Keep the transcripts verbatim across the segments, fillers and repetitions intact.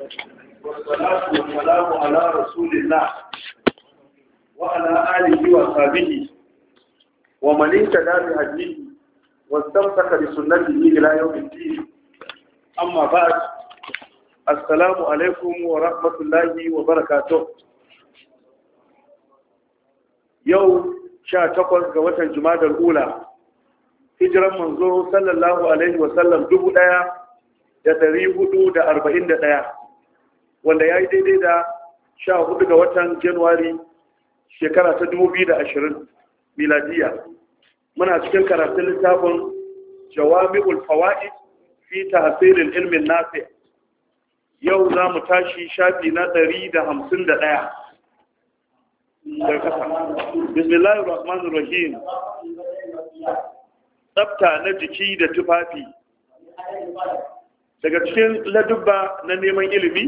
والصلاة والسلام على رسول الله وعلى آله وصحبه ومن اهتدى بهديه واستمسك بسنته إلى يوم الدين. أما بعد، السلام عليكم ورحمة الله وبركاته. يوم sha takwas ga watan Jumadal Ula, hijiran manzo sallallahu alaihi wasallam dubu ɗaya da dari hudu da arba'in da ɗaya, wanda ya yi daidai da sha hudu ga watan Januwari shekara ta dubu biyu da ashirin miladiya. Muna cikin karatun littafin Jawami'ul Fawaid fi tahsilil ilmin nafi'. Yau za mu tashi shafi na ɗari da hamsin da ɗaya. Bismillahir Rahmanir Rahim. Tsafta na jiki da tufafi. Daga cikin ladubba na neman ilimi,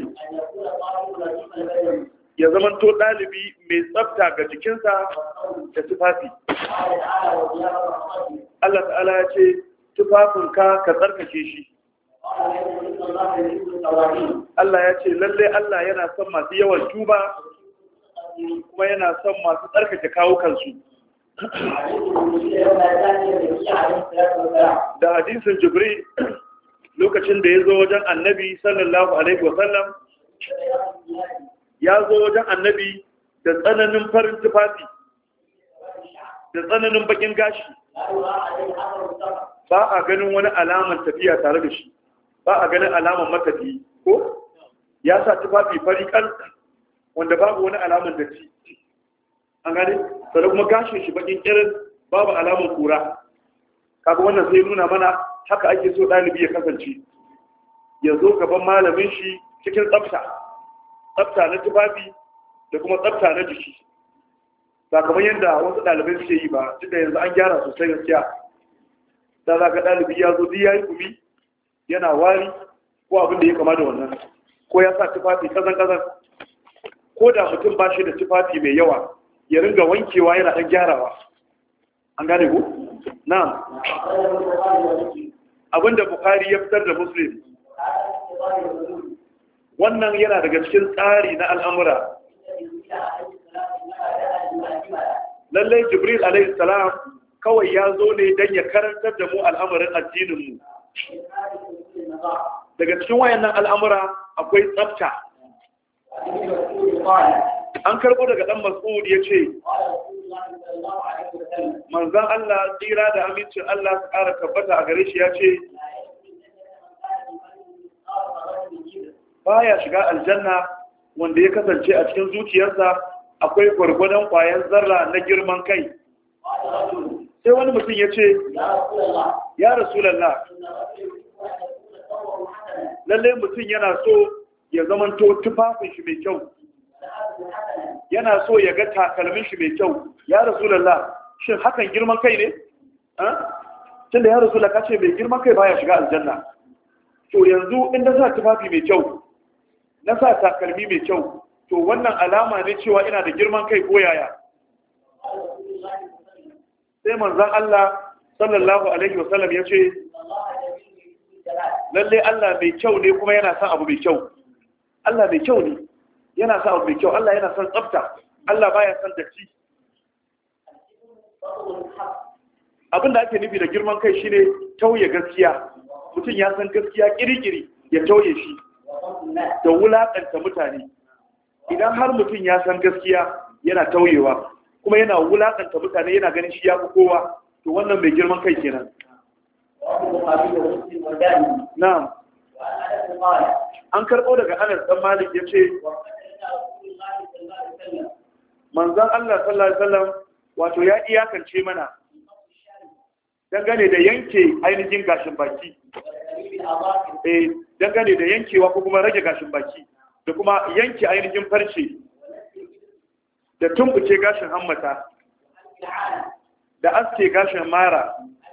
ya zamanto ɗalibi mai tsafta ga jikinsa da tufafi. Allah ta'ala ya ce, tufafinka ka tsarkake shi. Allah ya ce, lalle Allah yana son masu yawan tuba, kuma yana son masu tsarkake kawukansu. Da hadisin Jibril lokacin da ya zo wajen annabi sallallahu alaihi wasallam, ya zo wajen annabi da tsananin farin tufafi da tsananin bakin gashi, ba a ganin wani alaman tafiya tare da shi, ba a ganin alaman matafi, ko ya sa tufafi fari kan wanda babu wani alaman datti, an gane, sannan kuma gashin shi bakin irin babu alaman kura. Kaga wannan sai nuna mana haka ake so ɗalibi ya kasance, ya zo gaban malamin shi cikin tsafta tsafta na tufafi da kuma tsafta na jiki, ba kamar yadda wasu ɗalibai suke yi ba, duk da yanzu an gyara sosai gaskiya. Da za ka ɗalibi ya zo duk ya yi gumi yana wari ko abin da ya kama da wannan, ko ya sa tufafi kazan-kazan. Ko da mutum ba shi da tufafi mai yawa, ya ringa wankewa yana ɗan gyarawa, an gane ku? Na abinda Bukhari ya fitar da Muslim, wannan yana daga cikin tsari na al'amura. Lallai Jibril alaihi salam kawai ya zo ne don ya karantar da mu al'amarin addininmu. Daga cikin wayannan al'amura akwai tsafta. An karɓo daga ɗan Mas'ud ya ce, manzan Allah tsira da amincin Allah su ƙara tabbata a gare shi ya ce, baya shiga aljanna wanda ya kasance a cikin zuciyarsa akwai gwargwadon ƙwayar zarra na girman kai. Sai wani mutum ya ce, ya Rasulallah, lallai mutum yana so ya zamanto tufafin shi mai kyau, yana so ya ga takalmin shi mai kyau. Ya Rasulallah, shin hakan girman kai ne? Tun da ya Rasulallah ka ce mai girman kai baya shiga aljanna. To yanzu in na sa tufafi mai kyau, na sa takalmi mai kyau, to wannan alama ne cewa ina da girman kai ko yaya? Sai manzon Allah sallallahu alaihi wasallam ya ce, lalle Allah mai kyau ne kuma yana son abu mai kyau. Allah mai kyau ne, yana son abu mai kyau. Allah yana son tsafta, Allah baya son datti. Abin da ake nufi da girman kai shine tauye gaskiya. Mutum ya san gaskiya kirikiri ya tauye shi da wulakanta mutane. Idan har mutum ya san gaskiya yana tauyewa kuma yana wulakanta mutane, yana ganin shi ya fi kowa, to wannan mai girman kai kenan. Na'am. An karɓo daga Anas dan Malik ya ce, manzon Allah sallallahu alaihi wasallam wato ya iyakance mana dangane da yanke ainihin gashin baki, eh dangane da yankewa ko kuma rage gashin baki, da kuma yanke ainihin farce, da tumbuke gashin hammata, da aske gashin mara.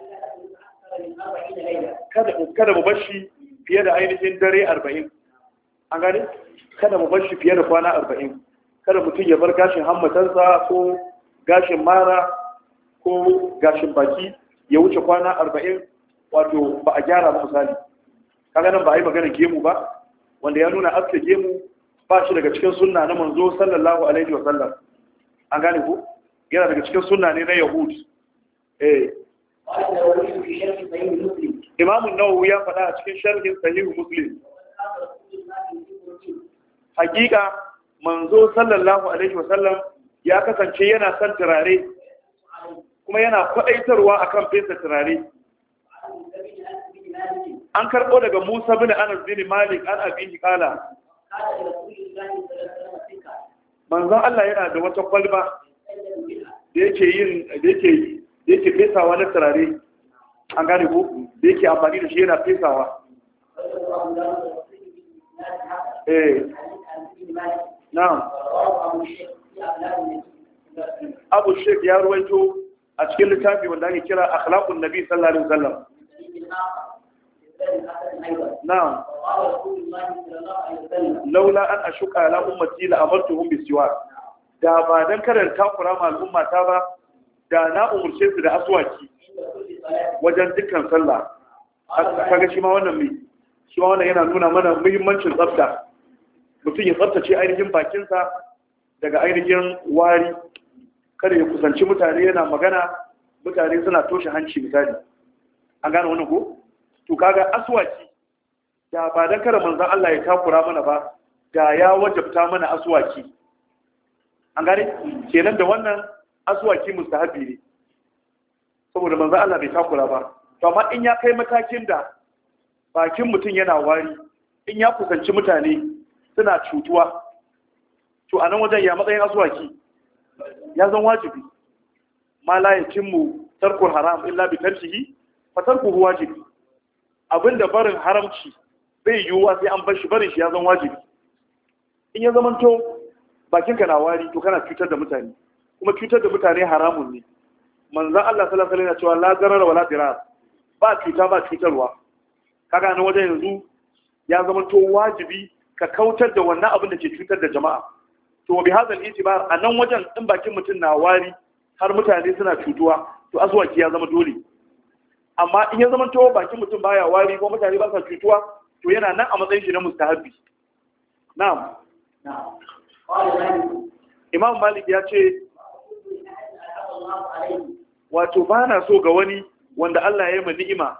Kada kada mu bashi fiye da ainihin dare arba'in. An gane? Kada mu bashi fiye da kwana arba'in. Kada mutum ya bar gashin hammatansa ko gashin mara ko gashin baki ya wuce kwana arba'in, wato ba a gyara ba misali. Kaga nan ba a yi magana gemu ba, wanda ya nuna aske gemu ba shi daga cikin sunna na manzo sallallahu alaihi wa sallam. An gane ku yana daga cikin sunna ne na yahud. eh Imam an-Nawawi ya faɗa a cikin sharhin sahih Muslim, hakika manzo sallallahu alaihi wa sallam ya kasance yana son turare kuma yana kwadaitarwa akan fesa turare. An karɓo daga Musa bin Anas bin Malik an abihi kala, manzon Allah yana da wata kwalba da yake yin da yake da yake fesawa na turare. An gane ko da yake amfani da shi yana fesawa. eh na'am Abu Sheikh ya ruwaito a cikin littafi wanda ake kira Akhlaqun Nabi sallallahu alaihi wasallam. Na'am. Laula an ashuka ala ummati la amartuhum bisiwak. Da ba dan karar takura ma al'umma ta ba, da na umurce su da aswaki wajen dukkan sallah. Kaga shi ma wannan mai shi ma wannan yana nuna mana muhimmancin tsafta. Mutum ya tsaftace ainihin bakinsa daga ainihin wari, kada ya kusanci mutane yana magana mutane suna toshe hanci misali. An gane wannan ko? To kaga aswaki da ba dan kada manzon Allah ya takura mana ba, da ya wajabta mana aswaki. An gane kenan da wannan aswaki mustahabi ne saboda manzon Allah bai takura ba. To amma in ya kai matakin da bakin mutum yana wari, in ya kusanci mutane suna cutuwa, to anan wajen ya matsayin aswaki ya zan wajibi. Ma la yatimmu tarkul haram illa bi tarkihi fa tarkuhu wajibi. Abinda barin haramci bai yiwuwa sai an bar shi, barin shi ya zan wajibi. In ya zamanto bakinka na wari to kana cutar da mutane, kuma cutar da mutane haramun ne. Manzon Allah sallallahu alaihi wasallam ya ce la darara wala dirar, ba cuta ba cutarwa. Kaga nan wajen yanzu ya zamanto wajibi ka kautar da wannan abin da ke cutar da jama'a. To bi hadal itibar a nan wajen in bakin mutum na wari har mutane suna cutuwa, to aswaki ya zama dole. Amma in ya zama to bakin mutum baya wari ko mutane ba sa cutuwa, to yana nan a matsayin shi na mustahabi. Na'am. Imam Malik ya ce wato ba na so ga wani wanda Allah ya yi ni'ima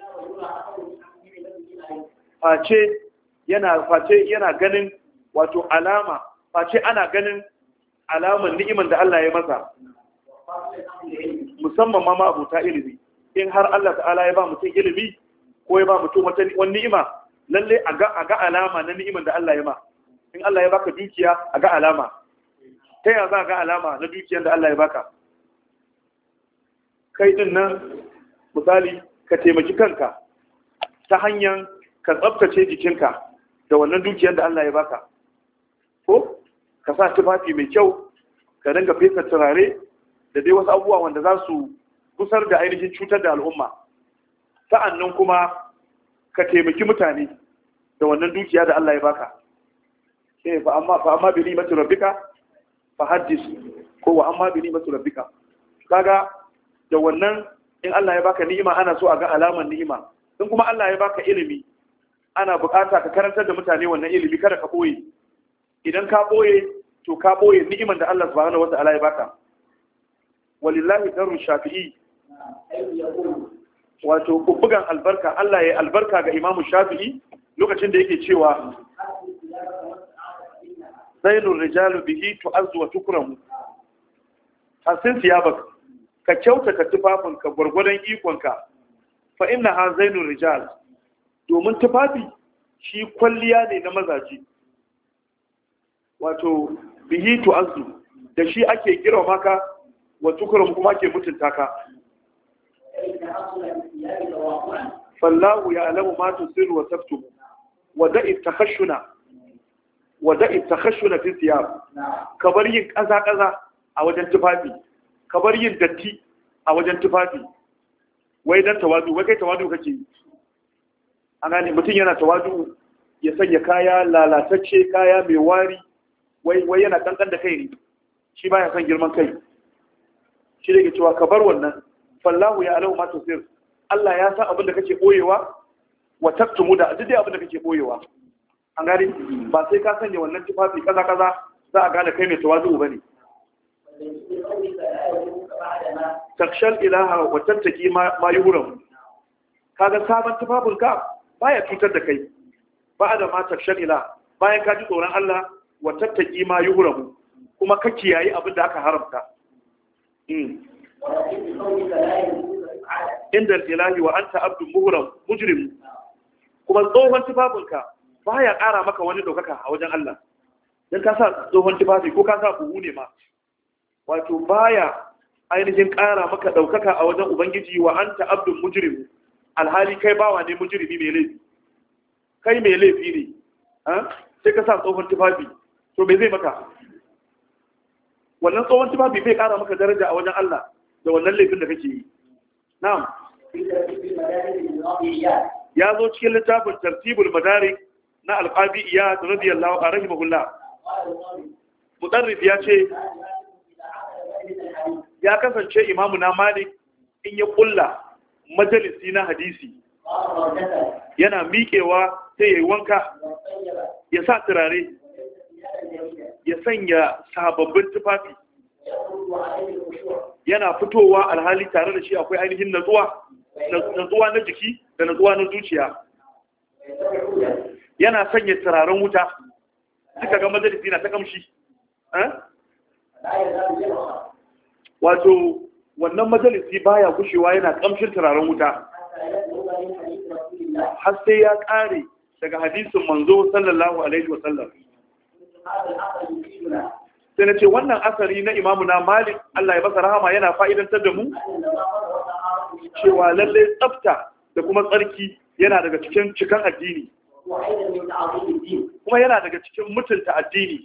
face yana face yana ganin wato alama face ana ganin alaman ni'iman da Allah ya masa, musamman ma abuta ilimi. In har Allah ta'ala ya ba mutum ilimi ko ya ba mutum wata wani ni'ima, lalle a ga alama na ni'iman da Allah ya ma. In Allah ya baka dukiya a ga alama. Ta yaya za a ga alama na dukiyar da Allah ya baka? Kai din nan misali ka taimaki kanka ta hanyar ka tsabtace jikinka da wannan dukiyar da Allah ya baka. Ko ka sa tufafi mai kyau, ka dinga fesa turare da dai wasu abubuwa wanda za su kusar da ainihin cutar da al'umma. Sa'annan kuma ka taimaki mutane da wannan dukiya da Allah ya baka. Eh fa amma fa amma bi ni'mati rabbika fa haddis, ko wa amma bi ni'mati rabbika. Kaga da wannan in Allah ya baka ni'ima ana so a ga alaman ni'ima. In kuma Allah ya baka ilimi ana bukata ka karantar da mutane wannan ilimi, kada ka boye. Idan ka boye to ka boye ni'iman da Allah subhanahu wata'ala ya baka. Walillahi darru shafi'i, wato bugan albarka, Allah ya albarka ga Imam Shafi'i lokacin da yake cewa zainul rijalu bihi tu'azzu wa tukramu. Hasin siyabak, ka kyautata tufafinka gwargwadon ikonka, fa innaha zainul rijal, domin tufafi shi kwalliya ne na mazaji. Wato bihi tu'azzu, da shi ake girma maka wa tukramu kuma ake mutunta ka. Fallahu ya'lamu ma tusiru wa taktumu wa da'i takhashuna wa da'i takhashuna fi thiyab. Kabar yin kaza kaza a wajen tufafi, kabar yin datti a wajen tufafi. Wai dan tawadu, wai kai tawadu kake yi. An gane mutum yana tawadu ya sanya kaya lalatacce, kaya mai wari, wai wai yana kankan da kai ne. Shi baya son girman kai. Shi ne ke cewa kabar wannan. Fallahu ya alau ma tusir, Allah ya san abin da kake boyewa wa taktumu, da duk abin da kake boyewa. an gane ba sai ka sanya wannan tufafi kaza kaza za a gane kai mai tawazu bane takshal ilaha wa tattaki ma yuhram kaga sabon tufafin ka baya cutar da kai ba da ma takshal ilaha bayan ka ji tsoron Allah wa tattaki ma yuhram kuma ka kiyaye abin da aka haramta inda ilahi wa anta abdu muhram mujrim kuma tsohon tufafinka baya ƙara maka wani ɗaukaka a wajen Allah dan ka sa tsohon tufafi ko ka sa buhu ne ma wato baya ainihin ƙara maka ɗaukaka a wajen ubangiji wa anta abdu mujrim alhali kai bawa ne mujrimi mai laifi kai mai laifi ne sai ka sa tsohon tufafi to me zai maka wannan tsohon tufafi bai ƙara maka daraja a wajen Allah da wannan laifin da kake yi na'am ya zo cikin littafin tartibul madarik na alqabi iyad radiyallahu anhu rahimahullah mudarrif ya ce ya kasance imamu na malik in ya kulla majalisi na hadisi yana miƙewa sai ya yi wanka ya sa turare ya sanya sababbin tufafi yana fitowa alhali tare da shi akwai ainihin natsuwa natsuwa na jiki da natsuwa na zuciya yana sanya turaren wuta suka ga majalisi na ta kamshi wato wannan majalisi baya gushewa yana kamshin turaren wuta har sai ya kare daga hadisin manzo sallallahu alaihi wasallam sai na ce wannan asari na imamu na malik Allah ya basa rahama yana fa'idantar da mu cewa lallai tsafta da kuma tsarki yana daga cikin cikan addini kuma yana daga cikin mutunta addini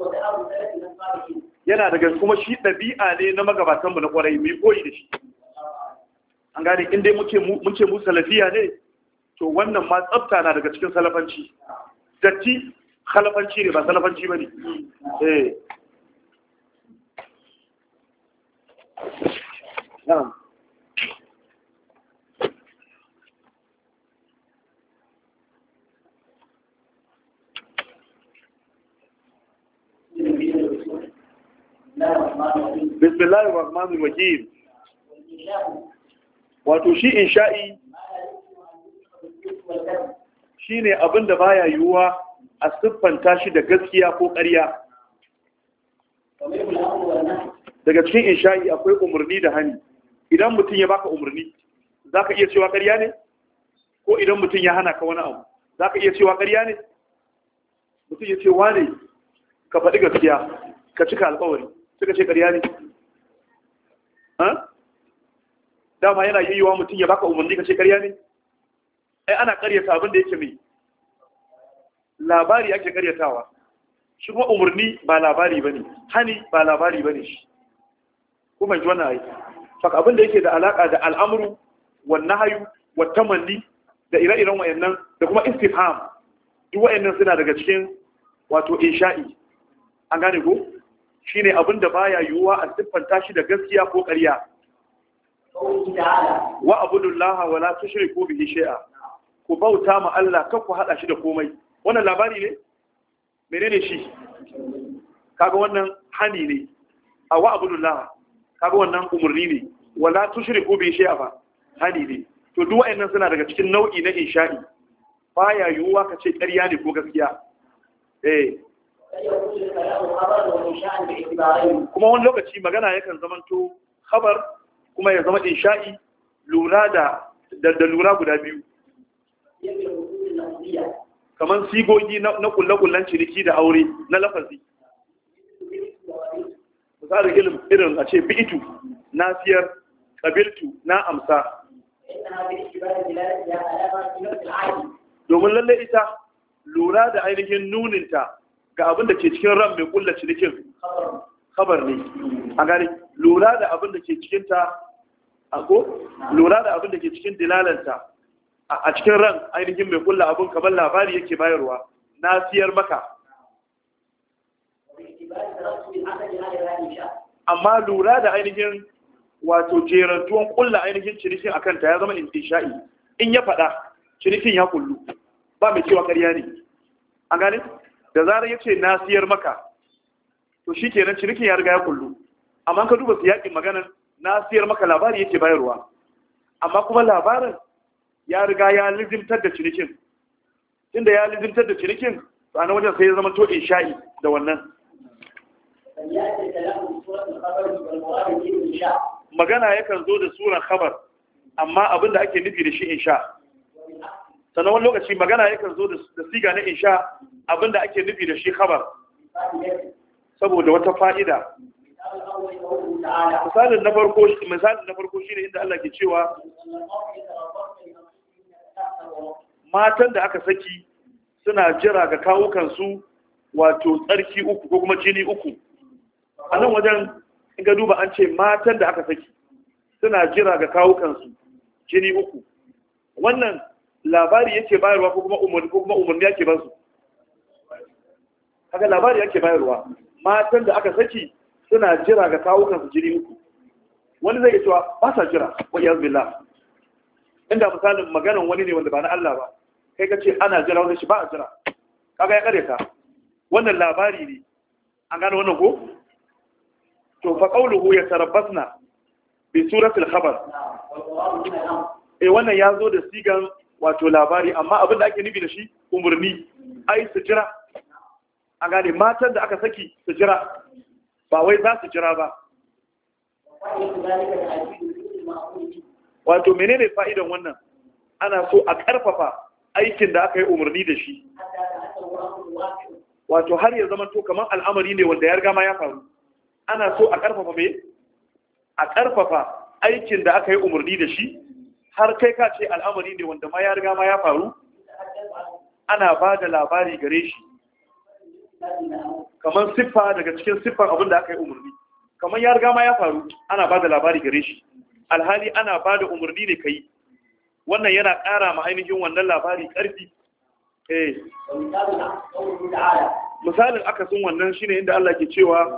yana daga kuma shi ɗabi'a ne na magabatanmu na ƙwarai mai koyi da shi an gane inda mun ce mu salafiya ne to wannan ma tsafta na daga cikin salafanci datti khalafanci ne ba salafanci ba ne eh na'am bismillahir rahmanir rahim wato shi insha'i shine abinda baya yiwuwa a siffanta shi da gaskiya ko ƙarya daga cikin insha'i akwai umarni da hani idan mutum ya baka umarni zaka iya cewa ƙarya ne ko idan mutum ya hana ka wani abu zaka iya cewa ƙarya ne mutum ya ce wane ka faɗi gaskiya ka cika alƙawari suka ce ƙarya ne dama yana yiwuwa mutum ya baka umarni ka ce ƙarya ne ai ana ƙaryata abin da yake mai labari ake ƙaryatawa shi kuma umarni ba labari bane hani ba labari bane shi kuma ji wannan ai faka abin da yake da alaka da al'amru wan nahyu wat tamanni da ire-iren wayannan da kuma istifham duk wayannan suna daga cikin wato insha'i an gane ko shine abin da baya yiwuwa a siffanta shi da gaskiya ko ƙarya wa abudullaha wa la tushriku bihi shay'a ku bauta ma Allah kan ku hada shi da komai wannan labari ne menene shi kaga wannan hani ne a wa abudullaha kaga wannan umurni ne wa la tushriku bihi shay'a fa hani ne to duk wayannan suna daga cikin nau'i na insha'i baya yiwuwa ka ce ƙarya ne ko gaskiya eh kuma wani lokaci magana yakan zamanto khabar kuma ya zama insha'i lura da da lura guda biyu kamar sigogi na kulle-kullen ciniki da aure na lafazi misali ilim irin a ce bi'itu na siyar kabiltu na amsa domin lalle ita lura da ainihin nuninta ga abin da ke cikin ran mai kulla cinikin khabar ne a gani lura da abin da ke cikinta ako lura da abin da ke cikin dilalanta a cikin ran ainihin mai kulla abin kamar labari yake bayarwa na siyar maka amma lura da ainihin wato jerantuwan kulla ainihin cinikin a kanta ya zama insha'i in ya faɗa cinikin ya kullu ba mai cewa ƙarya ne an gane da zarar ya ce na siyar maka to shi kenan cinikin ya riga ya kullu. Amma ka duba su yaƙin maganan na siyar maka labari yake bayarwa, amma kuma labarin ya riga ya lizimtar da cinikin. Inda ya lizimtar da cinikin to a nan wajen sai ya zama to insha'i da wannan magana yakan zo da suran khabar, amma abin da ake nufi da shi insha. Sannan wani lokaci magana yakan zo da siga na insha, abin da ake nufi da shi khabar saboda wata fa'ida. Misalin na farko misalin na farko shine inda Allah ke cewa matan da aka saki suna jira ga kawukansu wato tsarki uku ko kuma jini uku. A nan wajen in ga duba an ce matan da aka saki suna jira ga kawukansu jini uku. Wannan labari yake bayarwa ko kuma umarni ko kuma umarni yake ba su? Kaga labari yake bayarwa. Matan da aka saki suna jira ga kawukansu jini uku. Wani zai cewa ba sa jira wa iyaz billah. Inda misalin maganan wani ne wanda ba na Allah ba, kai ka ce ana jira wanda shi ba a jira, kaga ya kare ka. Wannan labari ne, an gane wannan ko? To fa qawluhu yatarabbasna bi suratul khabar, eh wannan ya zo da sigan wato labari, amma abin da ake nufi da shi umurni. Ai su jira, an gane matan da aka saki su jira, ba wai za su jira ba. Wato menene fa'idan wannan? Ana so a ƙarfafa aikin da aka yi umarni da shi, wato har ya zama to kamar al'amari ne wanda ya riga ma ya faru. Ana so a ƙarfafa me? A ƙarfafa aikin da aka yi umarni da shi har kai ka ce al'amari ne wanda ma ya riga ma ya faru. Ana ba da labari gare shi kamar siffa daga cikin siffan abin da aka yi umarni, kamar ya riga ma ya faru, ana ba da labari gare shi, alhali ana ba da umarni ne kai. Wannan yana ƙara ma ainihin wannan labari ƙarfi. Eh misalin akasin wannan shine inda Allah ke cewa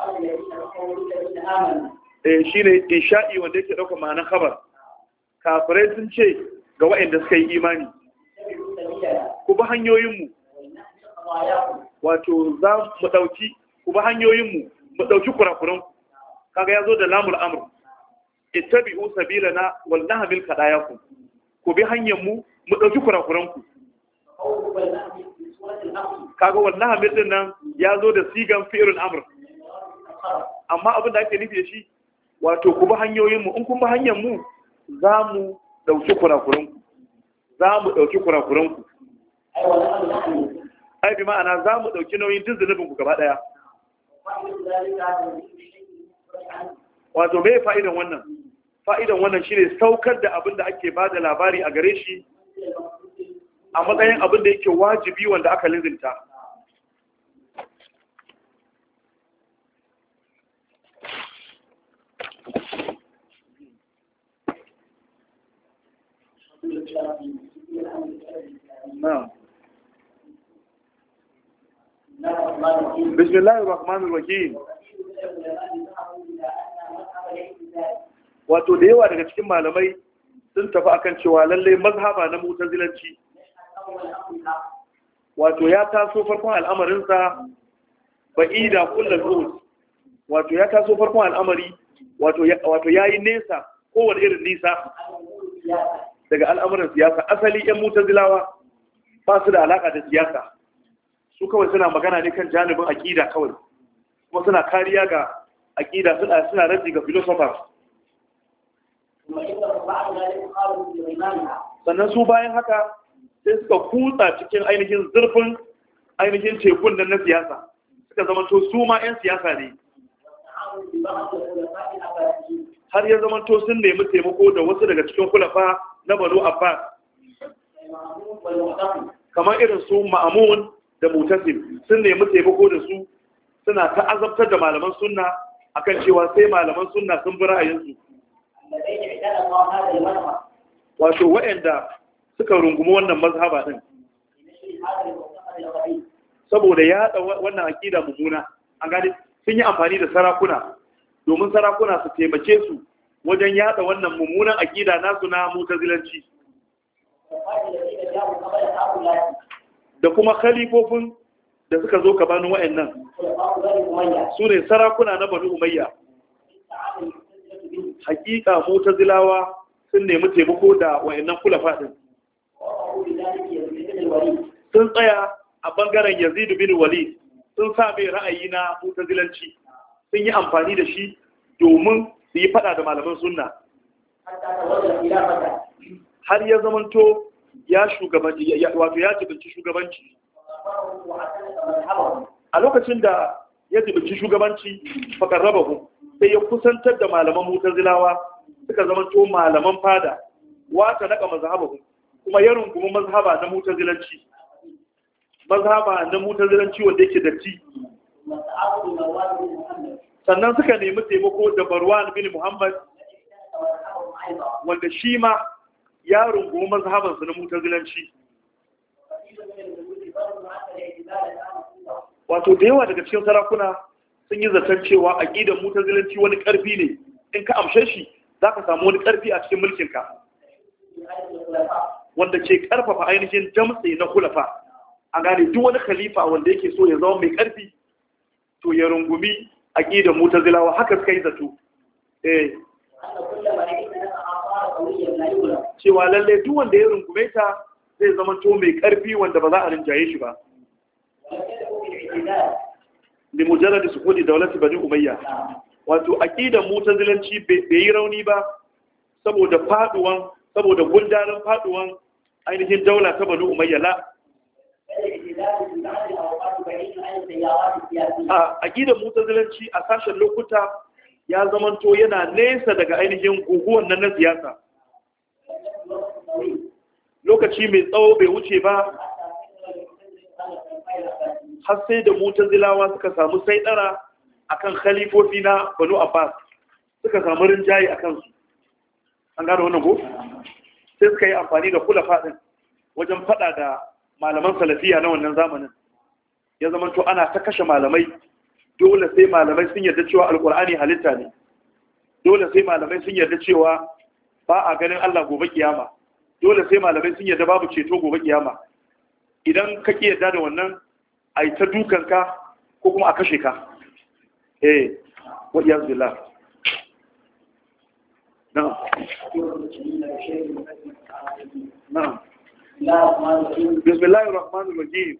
eh shine insha'i wanda yake dauka ma'anar khabar. Kafirai sun ce ga waɗanda suka yi imani, ku bi hanyoyinmu, wato za mu ɗauki ku bi hanyoyinmu mu ɗauki kurakuranku. Kaga ya zo da lamul amr, ittabi'u sabilana wal nahmil qadayakum, ku bi hanyarmu mu ɗauki kurakuranku. Kaga wal nahmil din nan ya zo da sigan fi'il amr, amma abin da ake nufi da shi wato ku bi hanyoyinmu, in kun bi hanyarmu za mu ɗauki kurakuranku, za mu ɗauki kurakuranku. Ai bi ma'ana za mu ɗauki nauyin duk zunubinku gaba ɗaya. Wato me fa'idan wannan? Fa'idan wannan shine saukar da abin da ake ba da labari a gare shi a matsayin abin da yake wajibi wanda aka lizinta. بسم الله الرحمن الرحيم. Wato da yawa daga cikin malamai sun tafi akan cewa lalle mazhaba na mutazilanci wato ya taso farkon al'amarinsa ba'ida kullum zuwa, wato ya taso farkon al'amari wato ya yi nesa kowane irin nisa daga al'amuran siyasa. Asali 'yan mutazilawa ba su da alaka da siyasa, su kawai suna magana ne kan janibin aƙida kawai, kuma suna kariya ga aƙida, suna suna raddi ga philosophers. Sannan su bayan haka sai suka kutsa cikin ainihin zurfin ainihin tekun nan na siyasa, suka zamanto su ma 'yan siyasa ne, har ya zamanto sun nemi taimako da wasu daga cikin kulafa na Banu Abbas, kamar irin su Ma'amun da Mutasim, sun nemi taimako da su, suna ta azabtar da malaman sunna akan cewa sai malaman sunna sun bi ra'ayinsu. Wato waɗanda suka rungumi wannan mazhaba din saboda ya haɗa wannan aƙida mummuna, an gane sun yi amfani da sarakuna domin sarakuna su taimake su wajen yada wannan mummunan aƙida nasu na mutazilanci. da kuma khalifofin da suka zo gabanin wa'annan su ne sarakuna na Banu Umayya. Hakika Mu'tazilawa sun nemi taimako da wa'annan kulafa din. Sun tsaya a bangaren Yazid bin Walid, sun sa mai ra'ayi na Mu'tazilanci, sun yi amfani da shi domin su yi fada da malaman sunna. Har ya zamanto ya shugabanci, wato ya jibinci shugabanci. A lokacin da ya jibinci shugabanci fakar raba ku, sai ya kusantar da malaman Mu'tazilawa suka zamanto malaman fada, wata naka mazhabahu, kuma ya rungumi mazhaba na Mu'tazilanci. Mazhaba na Mu'tazilanci wanda yake datti. Sannan suka nemi taimako da Marwan bin Muhammad, wanda shi ma ya rungumi mazhabansu na Mu'tazilanci. Wato da yawa daga cikin sarakuna sun yi zaton cewa aqidar Mu'tazilanci wani karfi ne, in ka amshe shi zaka samu wani karfi a cikin mulkinka, wanda ke karfafa ainihin damtse na kulafa. A gane duk wani khalifa wanda yake so ya zama mai karfi to ya rungumi aqidar Mu'tazilawa, haka suka yi zato. Eh cewa lalle duk wanda ya rungume ta zai zama to mai karfi wanda ba za a rinjaye shi ba. Li mujarrad sukudi dawlati Bani Umayya, wato aqidar Mu'tazilanci bai yi rauni ba saboda faduwan saboda gundarin faduwan ainihin daula ta Bani Umayya. La a aqidar Mu'tazilanci a sashen lokuta ya zamanto yana nesa daga ainihin guguwan nan na siyasa. Lokaci mai tsawo bai wuce ba har sai da Mu'tazilawa suka samu saidara akan khalifofi na Banu Abbas, suka samu rinjaye akan su. An gano wannan ko? Sai suka yi amfani da kulafa din wajen fada da malaman salafiya na wannan zamanin. Ya zama to ana ta kashe malamai, dole sai malamai sun yarda cewa alkur'ani halitta ne, dole sai malamai sun yarda cewa ba a ganin Allah gobe kiyama, dole sai malamai sun yarda babu ceto gobe kiyama. Idan ka ki yarda da wannan, a yi ta dukanka ko kuma a kashe ka. Eh wa iyaz billah. na'am na'am bismillahir rahmanir rahim.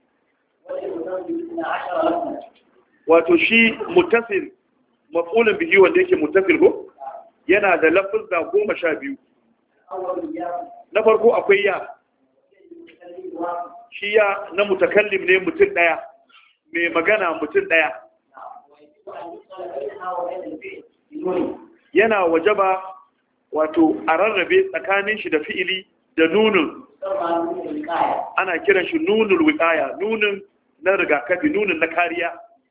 Wato shi muttasil, maf'ulun bihi wanda yake muttasil ko yana da lafuzza goma sha biyu. Na farko akwai ya, shi ya na mutakallim ne mutum daya, mai magana mutum daya. Yana wajaba wato a rarrabe tsakanin shi da fi'ili da nunin, ana kiran shi nunul wiqaya, nunin na rigakafi, nunin na kariya.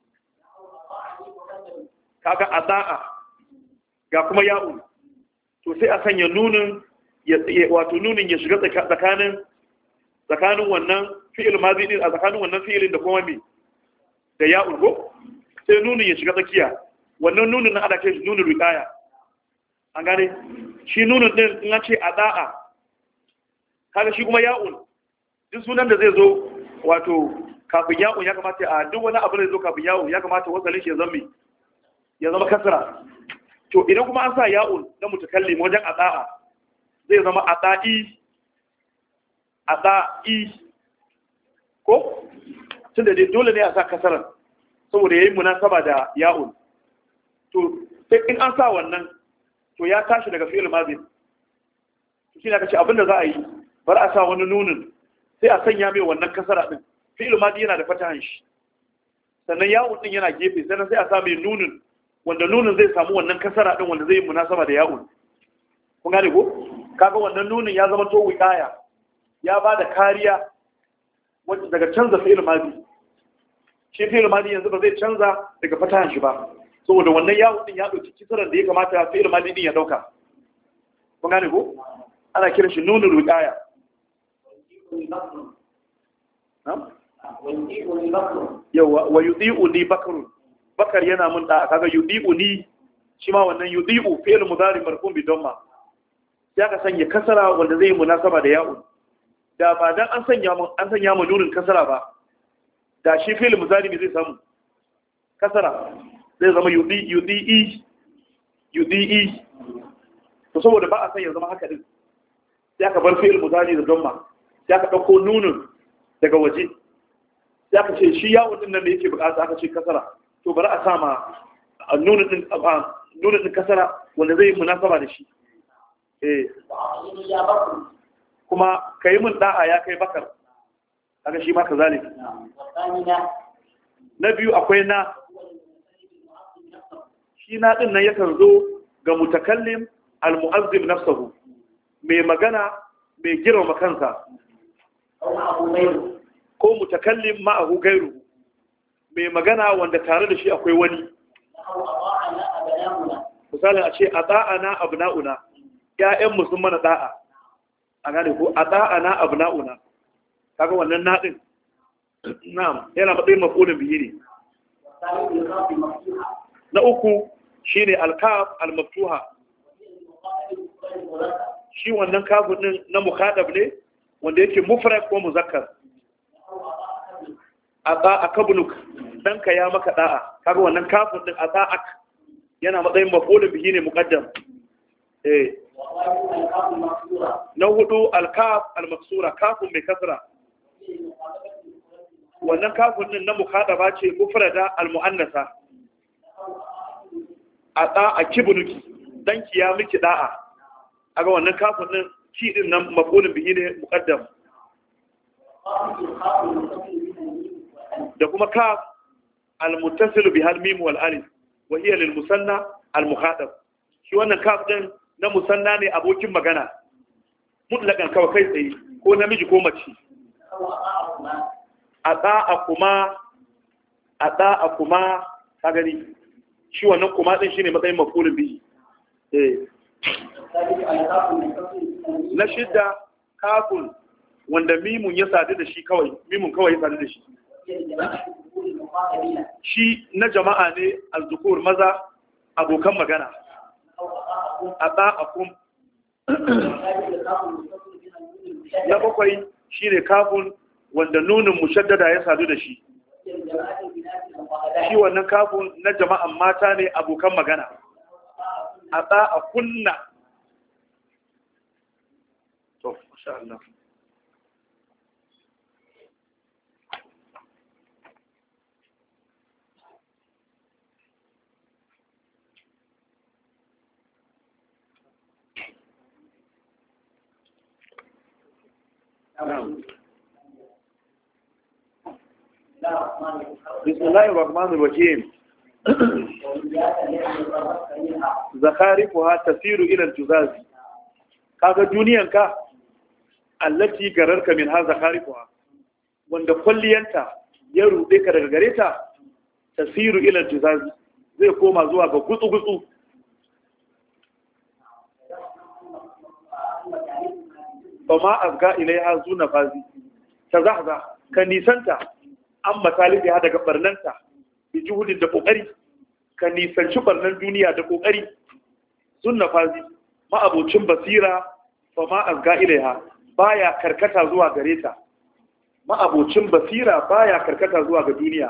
Kaga adaa ga kuma ya'u, to sai a sanya nunin ya wato nunin ya shiga tsakanin tsakanin wannan fi'il mazi din, a tsakanin wannan fi'ilin da kuma me da ya'u ko sai nunin ya shiga tsakiya. Wannan nunin na ada kai nunul wiqaya. An gane shi nunin din in an ce adaa, kaga shi kuma ya'un duk sunan da zai zo wato kafin ya'un ya kamata a duk wani abu da zai zo kafin ya'un ya kamata wasalin shi ya zama ya zama kasra. To idan kuma an sa ya'un na mutakallim wajen adaa zai zama adai adai ko tunda dai dole ne a sa kasran saboda yayin munasaba da ya'un. To sai in an sa wannan to ya tashi daga fi'il madhi. Shi ne kace abinda za a yi bar a sa wani nunin sai a sanya mai wannan kasara din. Fi'il madhi yana da fatahan shi, sannan ya'un din yana gefe, sannan sai a sa mai nunin wanda nunin zai samu wannan kasara din wanda zai yi munasaba da ya'un. Kun gane ko? Kaga wannan nunin ya zama to wiqaya, ya bada kariya wanda daga canza fi'il madhi. Shi fi'il madhi yanzu ba zai canza daga fatahan shi ba, saboda wannan ya'un din ya dauki kisaran da ya kamata fi'il madhi din ya dauka. Kun gane ko? Ana kiran shi nunul wiqaya. Yawa wa yudi'u li bakrun, bakar yana mun da kaga yudi'u ni, shi ma wannan yudi'u fi'il mudari marfu bi damma, ya ka sanya kasara wanda zai munasaba da ya'un. da ba dan an sanya mu an sanya mu nunin kasara ba da shi fi'il mudari ne zai samu kasara zai zama yudi yudi yudi to saboda ba a san ya zama haka din sai aka bar fi'il mudari da damma sai aka dauko nunin daga waje sai aka ce shi yawon din nan da yake bukata aka ce kasara to bari a sama nunin din nunin din kasara wanda zai munasaba da shi eh kuma kai mun da'a ya kai bakar kaga shi ma kazalika na biyu akwai na shi na din nan yakan zo ga mutakallim al-mu'azzim nafsuhu mai magana mai girma kansa ko mutakallim ma'ahu gairu mai magana wanda tare da shi akwai wani misalin a ce a ta'ana abna'una ƴaƴan mu sun mana da'a a gane ko a ta'ana abna'una kaga wannan nadin na'am yana matsayin maf'ulun bihi ne na uku shine al-kaf al-maftuha shi wannan kafin din na mukhadab ne wanda yake mufrad ko muzakkar ata akabnuk danka ya maka da'a kaga wannan kafin din ata'ak yana matsayin maf'ulun bihi ne muqaddam eh na hudu al-kaf al-maksura kafin mai kasra wannan kafin din na mukhadaba ce mufrada al-muannasa ata akibnuki danki ya miki da'a aga wannan kafin din ki din nan maf'ulun bihi ne muqaddam da kuma kaf al-muttasil bi hal mim wal alif wa hiya lil musanna al mukhadab shi wannan kaf din na musanna ne abokin magana mutlakan kawai kai tsaye ko namiji ko mace ata kuma ata kuma ka gani shi wannan kuma din shine matsayin maf'ulun bihi eh na shidda kafun wanda mimun ya sadu da shi kawai mimun kawai ya sadu da shi shi na jama'a ne al-zukur maza abokan magana ata'akum na bakwai shine kafun wanda nunin mushaddada ya sadu da shi shi wannan kafun na jama'an mata ne abokan magana ata'akunna to masha Allah بسم الله الرحمن الرحيم زخارفها تسير إلى الجزاز kaga duniyanka allati gararka min ha zakharifuha wanda kulliyanta ya rude ka daga gareta tasiru ila aljuzaz zai koma zuwa ga gutsu gutsu fama azga ilaiha zuna fazi tazahza ka nisanta an matalibi ha daga barnanta bi juhudin da kokari ka nisanci barnan duniya da kokari zuna fazi ma abocin basira fama azga ilaiha baya karkata zuwa gare ta ma'abocin basira baya karkata zuwa ga duniya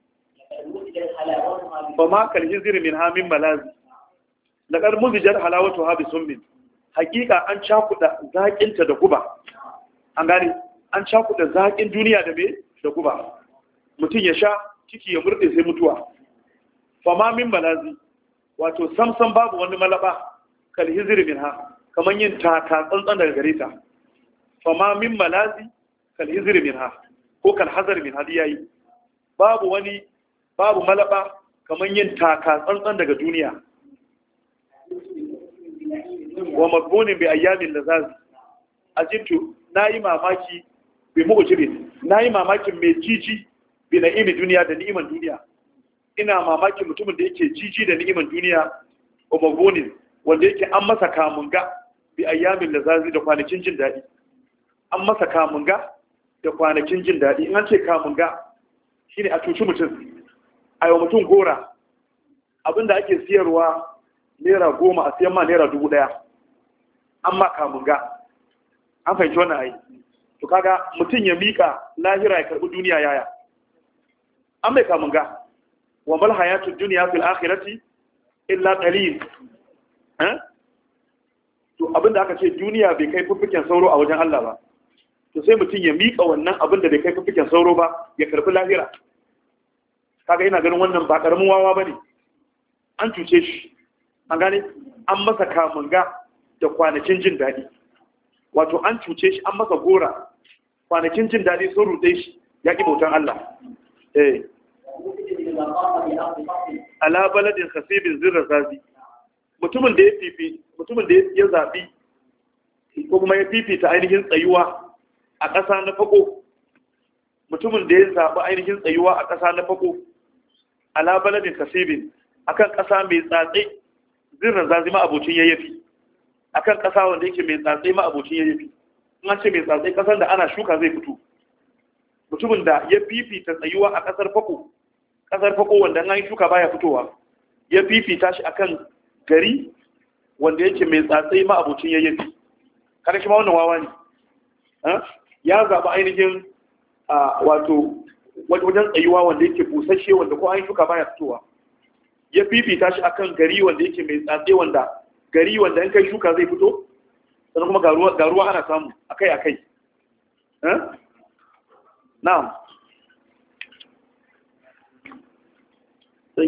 fama kal hizri min hamin malazi laqad muzijar halawatu ha bisummin hakika an cakuda zakinta da guba an gane an cakuda zakin duniya da me da guba mutum ya sha ciki ya murde sai mutuwa fama min malazi wato samsam babu wani malaba kal hizri minha kaman yin taka tsantsan daga gare ta fama min malazi kal hizri minha ko kal hazar min hadi yayi babu wani babu malaba kaman yin taka tsantsan daga duniya wa magbunin bi ayyamin lazazi ajibtu nayi mamaki bi mu'jibin nayi mamakin mai jiji bi na'imi duniya da ni'iman duniya ina mamakin mutumin da yake jiji da ni'iman duniya wa magbunin wanda yake an masa kamunga bi ayyamin lazazi da kwanakin jin dadi an masa kamunga da kwanakin jin dadi in an ce kamunga shine a tuci mutum ayo mutum gora abinda ake siyarwa naira goma a siyan ma naira dubu daya an ma kamunga an fahimci wannan ai to kaga mutum ya mika lahira ya karbi duniya yaya an bai kamun ga wa mal hayatud dunya fil akhirati illa qalil eh to abinda aka ce duniya bai kai fuffuken sauro a wajen Allah ba to sai mutum ya mika wannan abinda bai kai fuffuken sauro ba ya karbi lahira kaga ina ganin wannan ba karamin wawa bane an cuce shi an gane an masa kamun ga da kwanakin jin daɗi wato an cuce shi an masa gora kwanakin jin daɗi sun ruɗe shi ya ƙi bautan Allah eh ala baladin khasibin zirra zazi mutumin da ya fifi mutumin da ya zabi ko kuma ya fifita ainihin tsayuwa a ƙasa na fako mutumin da ya zabi ainihin tsayuwa a ƙasa na fako ala baladin khasibin akan ƙasa mai tsatse zirra zazi ma abocin yayyafi akan ƙasa wanda yake mai tsatse ma abocin yayyafi in an ce mai tsatse ƙasar da ana shuka zai fito mutumin da ya fifita tsayuwa a ƙasar fako ƙasar fako wanda an yi shuka baya fitowa ya fifita shi akan gari wanda yake mai tsatse ma abocin yayyafi kada shi ma wannan wawa ne ya zaɓi ainihin wato wajen tsayuwa wanda yake busasshe wanda ko an yi shuka baya fitowa ya fifita shi akan gari wanda yake mai tsatse wanda gari wanda in kai shuka zai fito sannan kuma ga ruwa ana samu akai akai na'am sai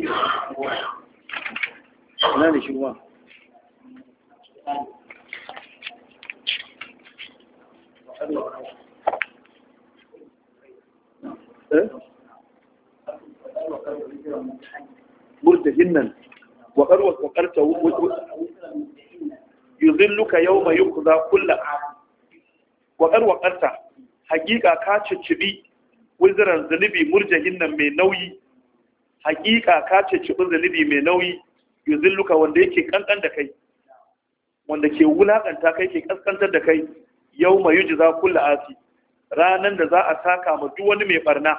ina ne shi ruwa eh murtahinnan wa qarwa wa qarta yuzilluka yawma yuqza kullu wa qarwa qarta hakika ka ciccibi wiziran zunubi murjahinnan mai nauyi hakika ka ciccibi zunubi mai nauyi yuzilluka wanda yake kankan da kai wanda ke wulakanta kai ke kaskantar da kai yawma yujza kullu asi ranan da za a saka ma duk wani mai barna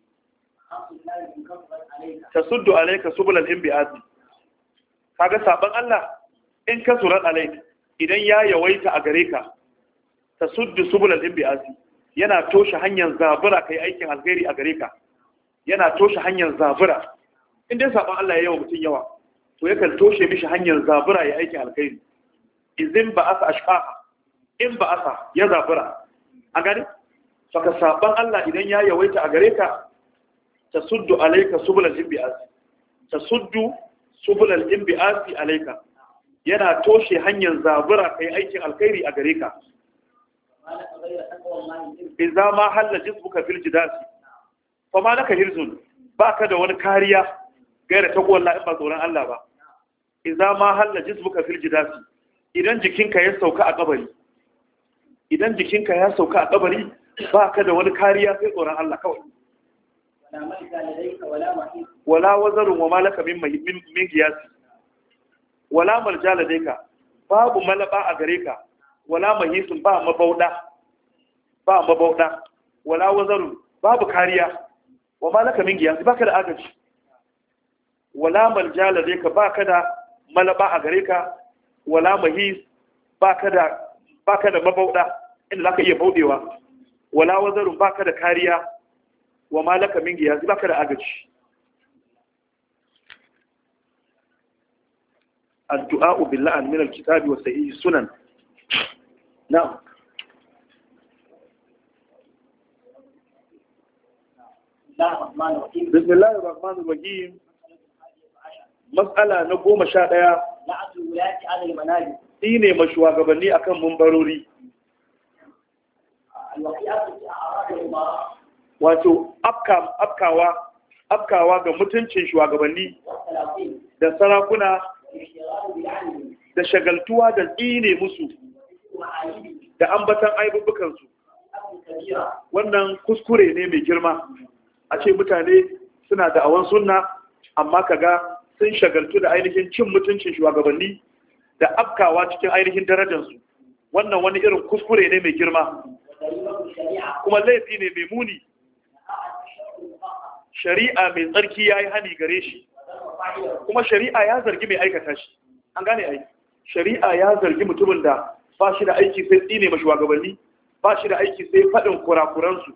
tasuddu alayka subulal inbiati kaga saban Allah in ka surat alayka idan ya yawaita a gare ka tasuddu subulal inbiati yana toshe hanyar zabura kai aikin alheri a gare ka yana toshe hanyar zabura in dai saban Allah ya yawa mutun yawa to yakan toshe mishi hanyar zabura ya aikin alheri izin ba asa ashqa in ba asa ya zabura a gani saka saban Allah idan ya yawaita a gare ka tasuddu alayka subulal inbi'asi tasuddu subulal inbi'asi alayka yana toshe hanyar zabura kai aikin alkhairi a gare ka idza ma halla jismuka fil jidasi fa ma laka hirzun baka da wani kariya gaira ta wallahi in ba tsoron Allah ba idza ma halla jismuka fil jidasi idan jikinka ya sauka a kabari idan jikinka ya sauka a kabari baka da wani kariya sai tsoron Allah kawai wala wazarun wa malaka min min giyasi wala malja ladaika babu malaba a gare ka wala mahisun ba mabauda ba mabauda wala wazarun babu kariya wa malaka min giyasi baka da agaji wala malja ladaika baka da malaba a gare ka wala mahis baka da baka da mabauda inda zaka iya baudewa wala wazarun baka da kariya wa malaka min giyazi baka da agaji addu'a billahi min alkitabi wa sahih sunan na'am bismillahir rahmanir rahim mas'ala na goma sha ɗaya la'atul wulati 'ala al-manabir shine mashuwagabanni akan mumbarori wato afkawa afkawa ga mutuncin shugabanni da sarakuna da shagaltuwa da tsine musu da ambatan aibubukansu wannan kuskure ne mai girma a ce mutane suna da awan sunna amma kaga sun shagaltu da ainihin cin mutuncin shugabanni da afkawa cikin ainihin darajarsu wannan wani irin kuskure ne mai girma kuma laifi ne mai muni shari'a mai tsarki ya yi hani gare shi kuma shari'a ya zargi mai aikata shi an gane aiki shari'a ya zargi mutumin da ba shi da aiki sai tsine ma shugabanni ba shi da aiki sai faɗin kurakuransu.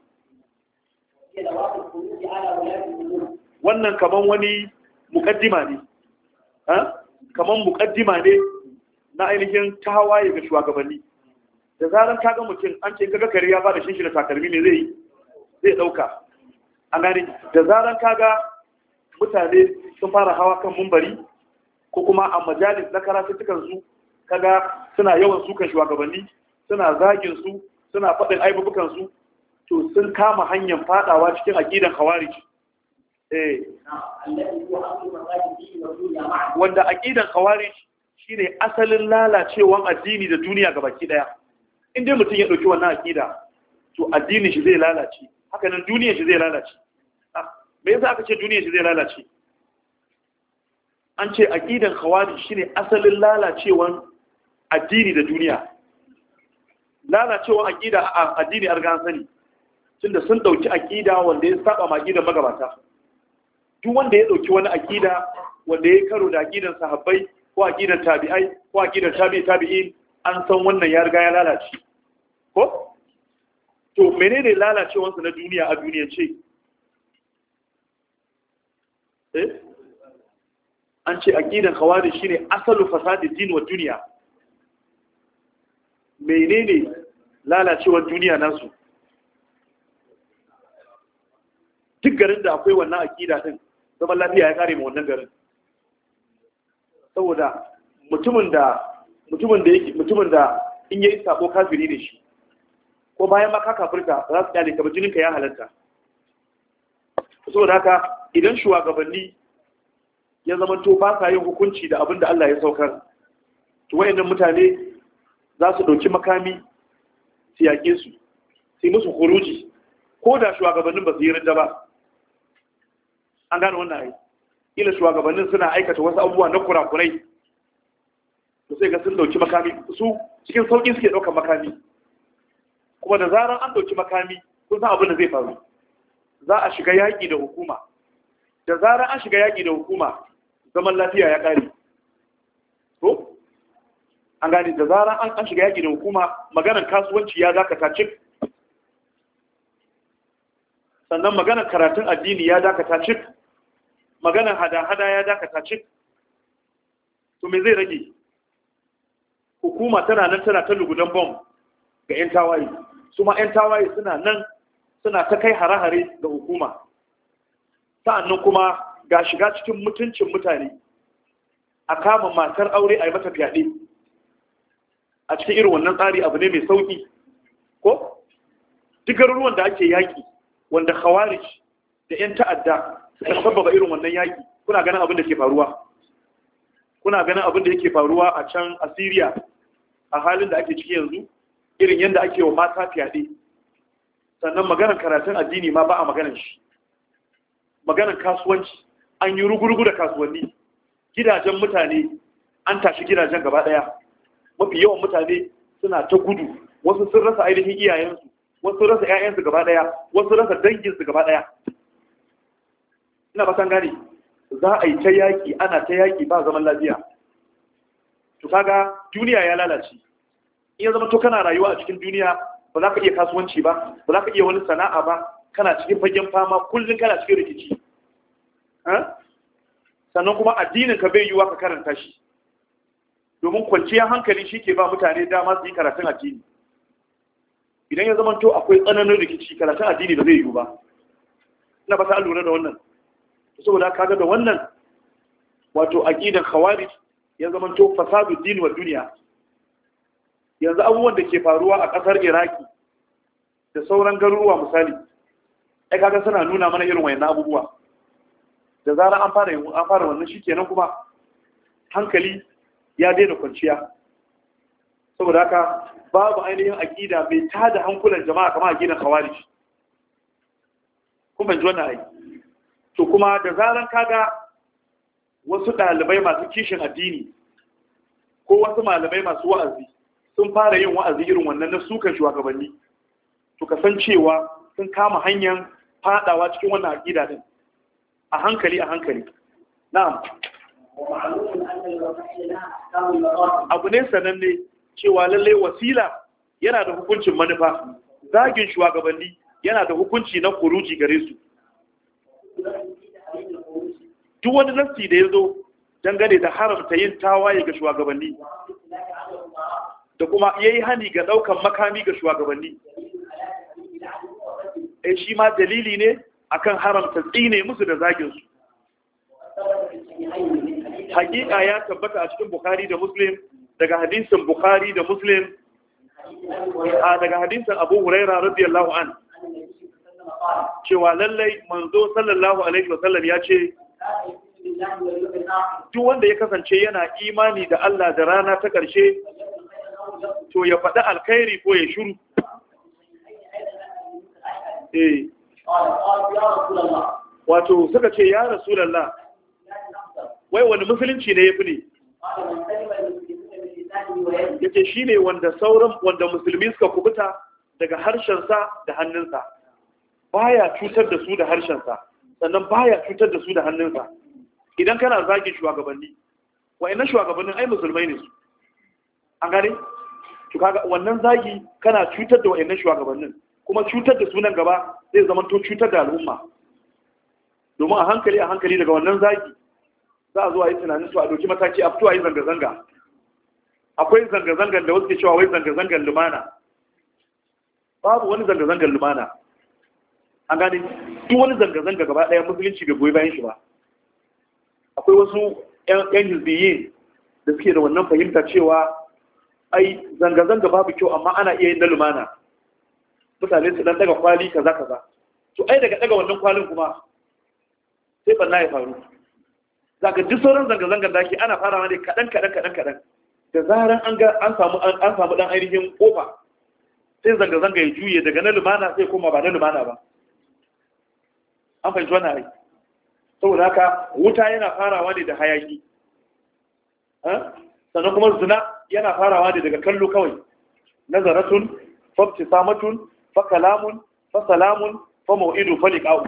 Wannan kaman wani mukaddima ne kaman mukaddima ne na ainihin tawaye ga shugabanni. Da zaran kaga mutum an ce kaga kare ya ba da shi da takalmi ne zai zai dauka an gane. Da zaran kaga mutane sun fara hawa kan mumbari ko kuma a majalis na karatukan su kaga suna yawan sukan shugabanni, suna zagin su, suna faɗin aibubukan su, to sun kama hanyar fadawa cikin aqidan khawarij. eh wanda aqidan khawarij shine asalin lalacewan addini da duniya gabaki daya. In dai mutum ya dauki wannan aqida to addinin shi zai lalace, haka nan duniyar shi zai lalace. Me yasa aka ce duniyar shi zai lalace? An ce aqidan khawarij shine asalin lalacewan addini da duniya. Lalacewan aqida a addini an ga sani tunda sun dauki aqida wanda ya saba ma aqidan magabata. Duk wanda ya dauki wani aqida wanda ya karo da aqidan sahabbai ko aqidan tabi'ai ko aqidan tabi'i tabi'in, an san wannan ya riga ya lalace. Ko to menene lalacewansu na duniya a duniyance? eh an ce aqidan khawarij shine asalu fasadi din wa duniya. Menene lalacewar duniya nasu? Duk garin da akwai wannan aqida din, zaman lafiya ya kare mu wannan garin. Saboda mutumin da mutumin da yake mutumin da in yayi sako kafiri ne shi, ko bayan ma ka kafirta za su kyale ka ba, jininka ya halatta. Saboda haka idan shugabanni ya zama to ba sa yin hukunci da abin da Allah ya saukar, to wayannan mutane za su dauki makami su yaƙe su, sai musu khuruji, ko da shugabannin ba su yi rinda ba. An gane wannan ai ila shugabannin suna aikata wasu abubuwa na kurakurai, to sai ga sun dauki makami, su cikin sauki suke daukar makami. Kuma da zaran an dauki makami, kun san abin da zai faru, za a shiga yaƙi da hukuma. Da zaran an shiga yaƙi da hukuma, zaman lafiya ya ƙare. To an gane, da zaran an an shiga yaƙi da hukuma, maganar kasuwanci ya dakata cik, sannan maganar karatun addini ya dakata cik, maganar hada-hada ya dakata cik. To me zai rage? Hukuma tana nan tana ta lugudan bom ga 'yan tawaye, su ma 'yan tawaye suna nan suna ta kai hare-hare ga hukuma. Sa'annan kuma ga shiga cikin mutuncin mutane, a kama matar aure a yi mata fyaɗe. A cikin irin wannan tsari abu ne mai sauƙi. Ko? Duk garuruwan da ake yaƙi, wanda khawarij da 'yan ta'adda suka sababa irin wannan yaƙi, kuna ganin abin da ke faruwa. Kuna ganin abin da yake faruwa a can a Syria, a halin da ake ciki yanzu, irin yadda ake wa mata fyaɗe. Sannan maganar karatun addini ma ba a maganar shi. Maganar kasuwanci, an yi rugurugu da kasuwanni. Gidajen mutane an tashi gidajen gaba ɗaya. Mafi yawan mutane suna ta gudu, wasu sun rasa ainihin iyayensu, wasu sun rasa 'ya'yansu gaba ɗaya, wasu sun rasa danginsu gaba ɗaya. Ina ba san gane, za a yi ta yaƙi, ana ta yaƙi ba zaman lafiya. To kaga duniya ya lalace. In ya zama to kana rayuwa a cikin duniya, ba za ka iya kasuwanci ba, ba za ka iya wani sana'a ba, kana cikin fagen fama, kullum kana cikin rikici. Sannan kuma addinin ka bai yiwuwa ka karanta shi, domin kwanciyar hankali shi ke ba mutane dama su yi karatun addini. Idan ya zama to akwai tsananin rikici, karatun addini ba zai yiwu ba. Ina ba ta lura da wannan. Saboda kaga da wannan, wato aqidan khawarij ya zama to fasadu dini wa duniya. Yanzu abubuwan da ke faruwa a ƙasar Iraki da sauran garuruwa misali, ai kaga suna nuna mana irin wayannan abubuwa. Da zarar an fara an fara wannan shikenan kuma hankali ya daina kwanciya. Saboda haka babu ainihin aqida mai tada hankulan jama'a kamar aqidan khawarij. Kun ban ji wannan ai. To kuma da zarar kaga wasu ɗalibai masu kishin addini ko wasu malamai masu wa'azi sun fara yin wa'azi irin wannan na sukan shugabanni, to kasancewa sun kama hanyar fadawa cikin wannan aqida din a hankali a hankali. Na'am, abu ne sananne cewa lalle wasila yana da hukuncin manufa, zagin shugabanni yana da hukunci na kuruji gare su. Duk wani nassi da ya zo dangane da haramta yin tawaye ga shugabanni da kuma ya yi hani ga ɗaukan makami ga shugabanni, e shi ma dalili ne akan haramta tsine musu da zaginsu. Hakika ya tabbata a cikin Bukhari da Muslim, daga hadisin Bukhari da Muslim, a daga hadisin Abu Huraira radiyallahu an, cewa lallai manzo sallallahu alaihi wasallam ya ce, duk wanda ya kasance yana imani da Allah da rana ta ƙarshe, to ya faɗi alkhairi ko ya shiru. Eh. Wato suka ce ya Rasulallah, wai wani musulunci ne ya fi ne? Yake shi ne wanda sauran wanda musulmi suka kubuta daga harshensa da hannunsa, baya cutar da su da harshensa, sannan baya cutar da su da hannunsa. Idan kana zagin shugabanni, wa'annan shugabannin ai musulmai ne su, an gane? To kaga wannan zagi kana cutar da wa'annan shugabannin, kuma cutar da su nan gaba zai zama to cutar da al'umma. Domin a hankali a hankali daga wannan zagi za a zo a yi tunanin su a doki mataki a fito a yi zanga-zanga. Akwai zanga-zangan da wasu ke cewa wai zanga-zangan lumana. Babu wani zanga-zangan lumana. An gane duk wani zanga-zanga gaba ɗaya musulunci bai goyi bayan shi ba. Akwai wasu 'yan hizbiyin da suke da wannan fahimta cewa ai zanga-zanga babu kyau amma ana iya yin na lumana. Mutane su dan daga kwali kaza kaza. To ai daga daga wannan kwalin kuma sai banna ya faru. Zaka duk sauran zanga-zangan da ake ana farawa ne kaɗan kaɗan kaɗan kaɗan. Da zaran an ga an samu an samu dan ainihin kofa sai zanga-zanga ya juye daga na lumana sai kuma ba na lumana ba. An fahimci wannan ai. Saboda haka wuta yana farawa ne da hayaki. Sannan kuma zina yana farawa ne daga kallo kawai. Nazaratun, fabtisamatun, fa kalamun, fa salamun, fa mau'idu, fa liqa'u.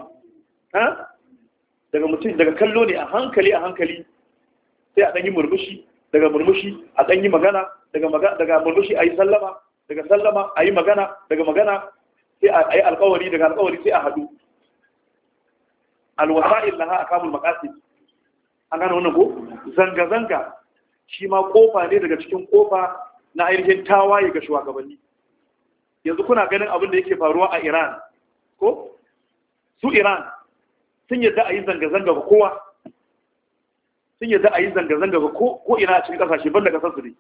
Daga mutum daga kallo ne a hankali a hankali sai a dan yi murmushi, daga murmushi a dan yi magana, daga magana daga murmushi ayi sallama, daga sallama ayi magana, daga magana sai a yi alƙawari, daga alƙawari sai a hadu. Alwasa'il laha akamul maqasid. An gane wannan ko? Zanga zanga shi ma kofa ne daga cikin kofa na ainihin tawaye ga shugabanni. Yanzu kuna ganin abin da yake faruwa a Iran ko? Su Iran sun yadda a yi zanga-zanga ga kowa, sun yadda a yi zanga-zanga ga ko ina a cikin ƙasashe banda ƙasar su ne.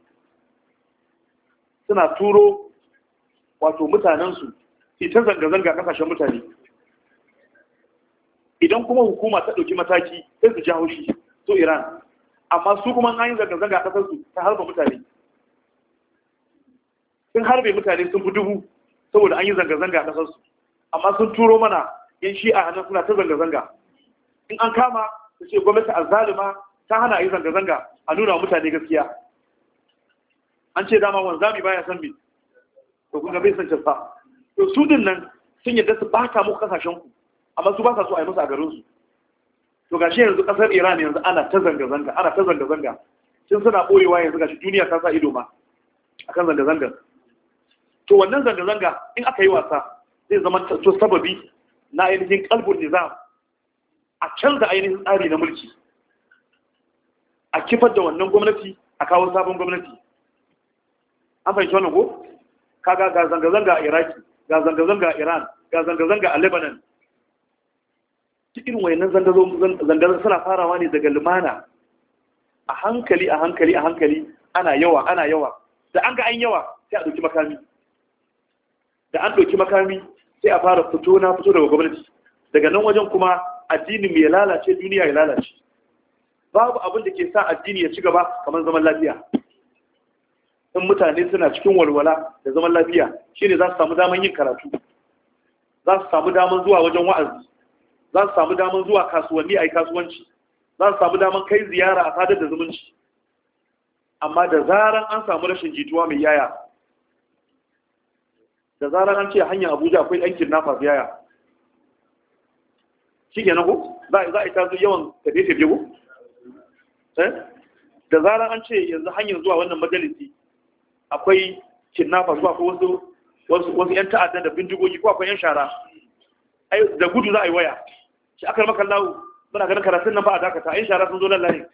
Suna turo wato mutanensu ita zanga-zanga a ƙasashen mutane. Idan kuma hukuma ta ɗauki mataki sai su ja haushi su Iran, amma su kuma an yi zanga-zanga a ƙasarsu ta harba mutane. Sun harbe mutane sun fi dubu saboda an yi zanga-zanga a ƙasarsu, amma sun turo mana yan shi'a hannun suna ta zanga-zanga. In an kama su ce gwamnati azzalima ta hana yi zanga-zanga a nuna wa mutane gaskiya. An ce dama wanzami baya san me, to kun ga bai san casa. To su din nan sun yadda su bata muku kasashen ku, amma su ba sa so a yi musu a garin su. To gashi yanzu kasar Iran yanzu ana ta zanga-zanga, ana ta zanga-zanga. Sun suna boyewa yanzu gashi duniya ta sa ido ma akan zanga-zanga. To wannan zanga-zanga in aka yi wasa zai zama to sababi na ainihin kalbun nizam, a canza ainihin tsari na mulki, a kifar da wannan gwamnati a kawo sabon gwamnati. An fahimci wannan ko? Kaga ga zanga-zanga a Iraki, ga zanga-zanga a Iran, ga zanga-zanga a Lebanon. Cikin wayannan zanga-zanga suna farawa ne daga lumana, a hankali a hankali a hankali ana yawa ana yawa. Da an ga an yawa sai a ɗauki makami. Da an ɗauki makami sai a fara fito na fito daga gwamnati. Daga nan wajen kuma addini mai lalace, duniya ya lalace. Babu abin da ke sa addini ya ci gaba kamar zaman lafiya. In mutane suna cikin walwala da zaman lafiya shine za su samu daman yin karatu, za su samu daman zuwa wajen wa'azi, za su samu daman zuwa kasuwanni a yi kasuwanci, za su samu daman kai ziyara a sadar da zumunci. Amma da zaran an samu rashin jituwa mai yaya, da zaran an ce hanyar Abuja akwai ɗan kidnappers yaya, shi ke nago za a yi tazo yawan tafiye-tafiye ko? Da zaran an ce yanzu hanyar zuwa wannan majalisi akwai kidnappers ko akwai wasu wasu wasu yan ta'adda da bindigogi ko akwai yan shara ai da gudu za a yi waya shi aka maka lawo muna ganin karatun nan ba a dakata yan shara sun zo nan layin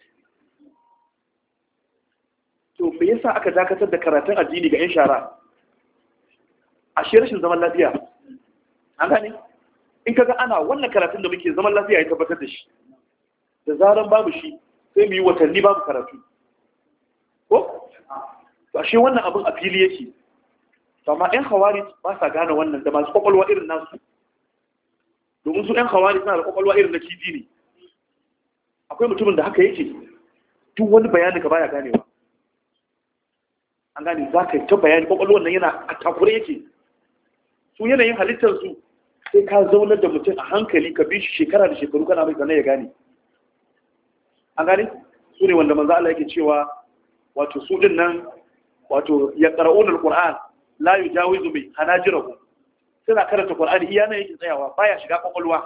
to me yasa aka dakatar da karatun addini ga yan shara a shi rashin zaman lafiya an gane in kaga ana wannan karatun da muke zaman lafiya ya tabbatar da shi da zaran babu shi sai mu yi watanni babu karatu ko to ashe wannan abin a fili yake to amma ƴan hawari ba sa gane wannan da masu kwakwalwa irin nasu domin su ƴan hawari suna da kwakwalwa irin na kifi ne akwai mutumin da haka yake duk wani bayani ka baya ganewa an gane za ka yi ta bayani kwakwalwan nan yana a takure yake su yanayin halittarsu sai ka zaunar da mutum a hankali ka bi shi shekara da shekaru kana mai sannan ya gane an gane su ne wanda manzo Allah yake cewa wato su din nan wato ya qara'un alquran la yujawizu bi hanajirahum suna karanta qur'ani iya nan yake tsayawa baya shiga kwakwalwa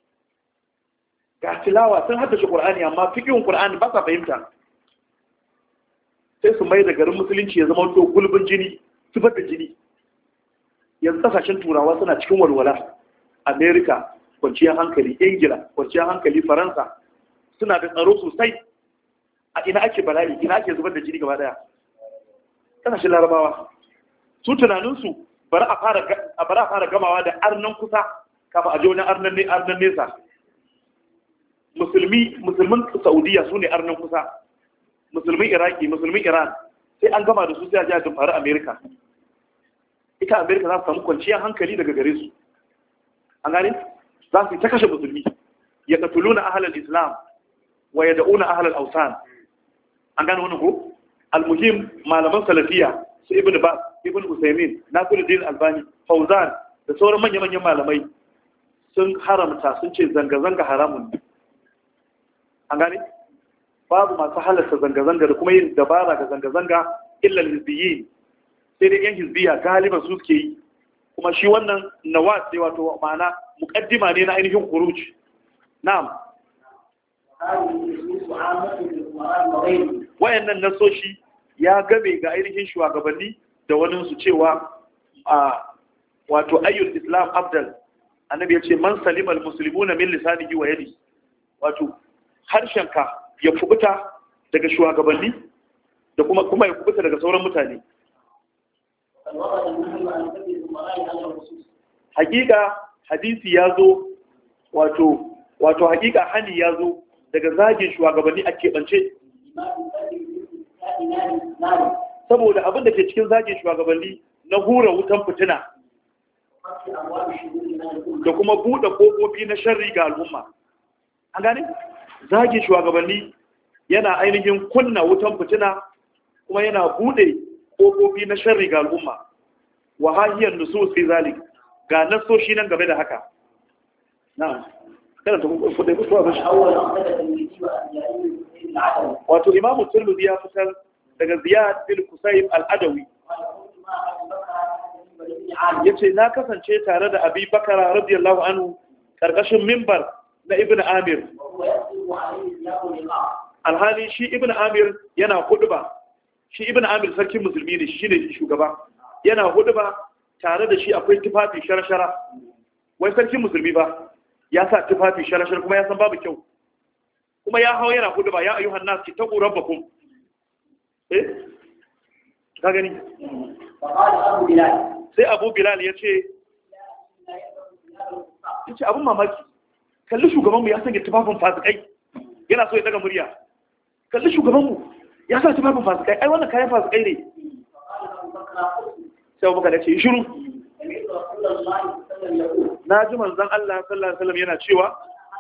ga tilawa sun haddace qur'ani amma fiqhin qur'ani ba sa fahimta sai su mai da garin musulunci ya zama to gulbin jini zubar da jini yanzu kasashen turawa suna cikin walwala america kwanciyar hankali ingila kwanciyar hankali faransa suna da tsaro sosai a ina ake bala'i ina ake zubar da jini gaba daya kasashen larabawa su tunaninsu bari a fara gamawa da arnan kusa kafa a wani arnan ne arnan nesa musulmi musulmin saudiya su ne arnan kusa musulmin iraki musulmin iran sai an gama da su sai a ji a dumfari america ita america za su samu kwanciyar hankali daga gare su an gane za su yi ta kashe musulmi ya katuluna ahalar islam wa ya da'una ahalar ausan an gane wani ko almuhim malaman salafiya su ibn bas ibn usaimin nasiruddin albani fauzan da sauran manya-manyan malamai sun haramta sun ce zanga-zanga haramun ne an gane babu masu halarta zanga-zanga da kuma yin dabara ga zanga-zanga illal hizbiyyin sai dai yan hizbiya galiban su suke yi kuma shi wannan nawaz sai wato ma'ana muqaddima ne na ainihin khuruj na'am wayannan nasoshi ya game ga ainihin shugabanni da wani su cewa a wato ayyul islam afdal annabi ya ce man salimal muslimuna min lisanihi wa yadihi wato harshenka ya kubuta daga shugabanni da kuma kuma ya kubuta daga sauran mutane hakika hadisi ya zo wato wato hakika hani ya zo daga zagin shugabanni a keɓance saboda abin da ke cikin zagin shugabanni na hura wutan fitina da kuma buɗe ƙofofi na sharri ga al'umma an gane zagin shugabanni yana ainihin kunna wutan fitina kuma yana buɗe ƙofofi na sharri ga al'umma wa hahiyar nusus fi zalik ga nasoshi nan game da haka na'am kada ta kuma kudai kuwa ba shi wato imamu tirmidhi ya fitar daga ziyad bin kusayb al-adawi yace na kasance tare da abi bakara radiyallahu anhu karkashin minbar na ibn amir alhali shi ibn amir yana hudba shi ibn amir sarkin musulmi ne shi ne shugaba yana hudba tare da shi akwai tufafi shara-shara wai sarkin musulmi ba ya sa tufafi shara-shara kuma ya san babu kyau kuma ya hau yana hudba ya ayyuhan nas ki taqu rabbakum eh ka gani sai abu bilal ya ce ya ce abin mamaki kalli shugabanmu ya sanya tufafin fasikai yana so ya daga murya kalli shugabanmu ya sa tufafin fasikai ai wannan kayan fasikai ne sai abu bakar ya ce shiru na ji manzan Allah sallallahu alaihi wasallam yana cewa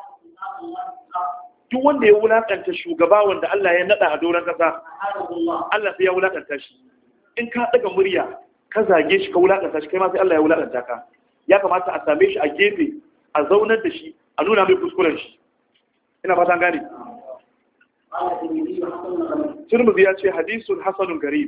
duk wanda ya wulakanta shugaba wanda Allah ya nada a doron kasa Allah sai ya wulakanta shi in ka daga murya ka zage shi ka wulakanta shi kai ma sai Allah ya wulakanta ka ya kamata a same shi a gefe a zaunar da shi a nuna mai kuskuren shi ina fatan gane Tirmidhi ya ce hadisun hasanun garib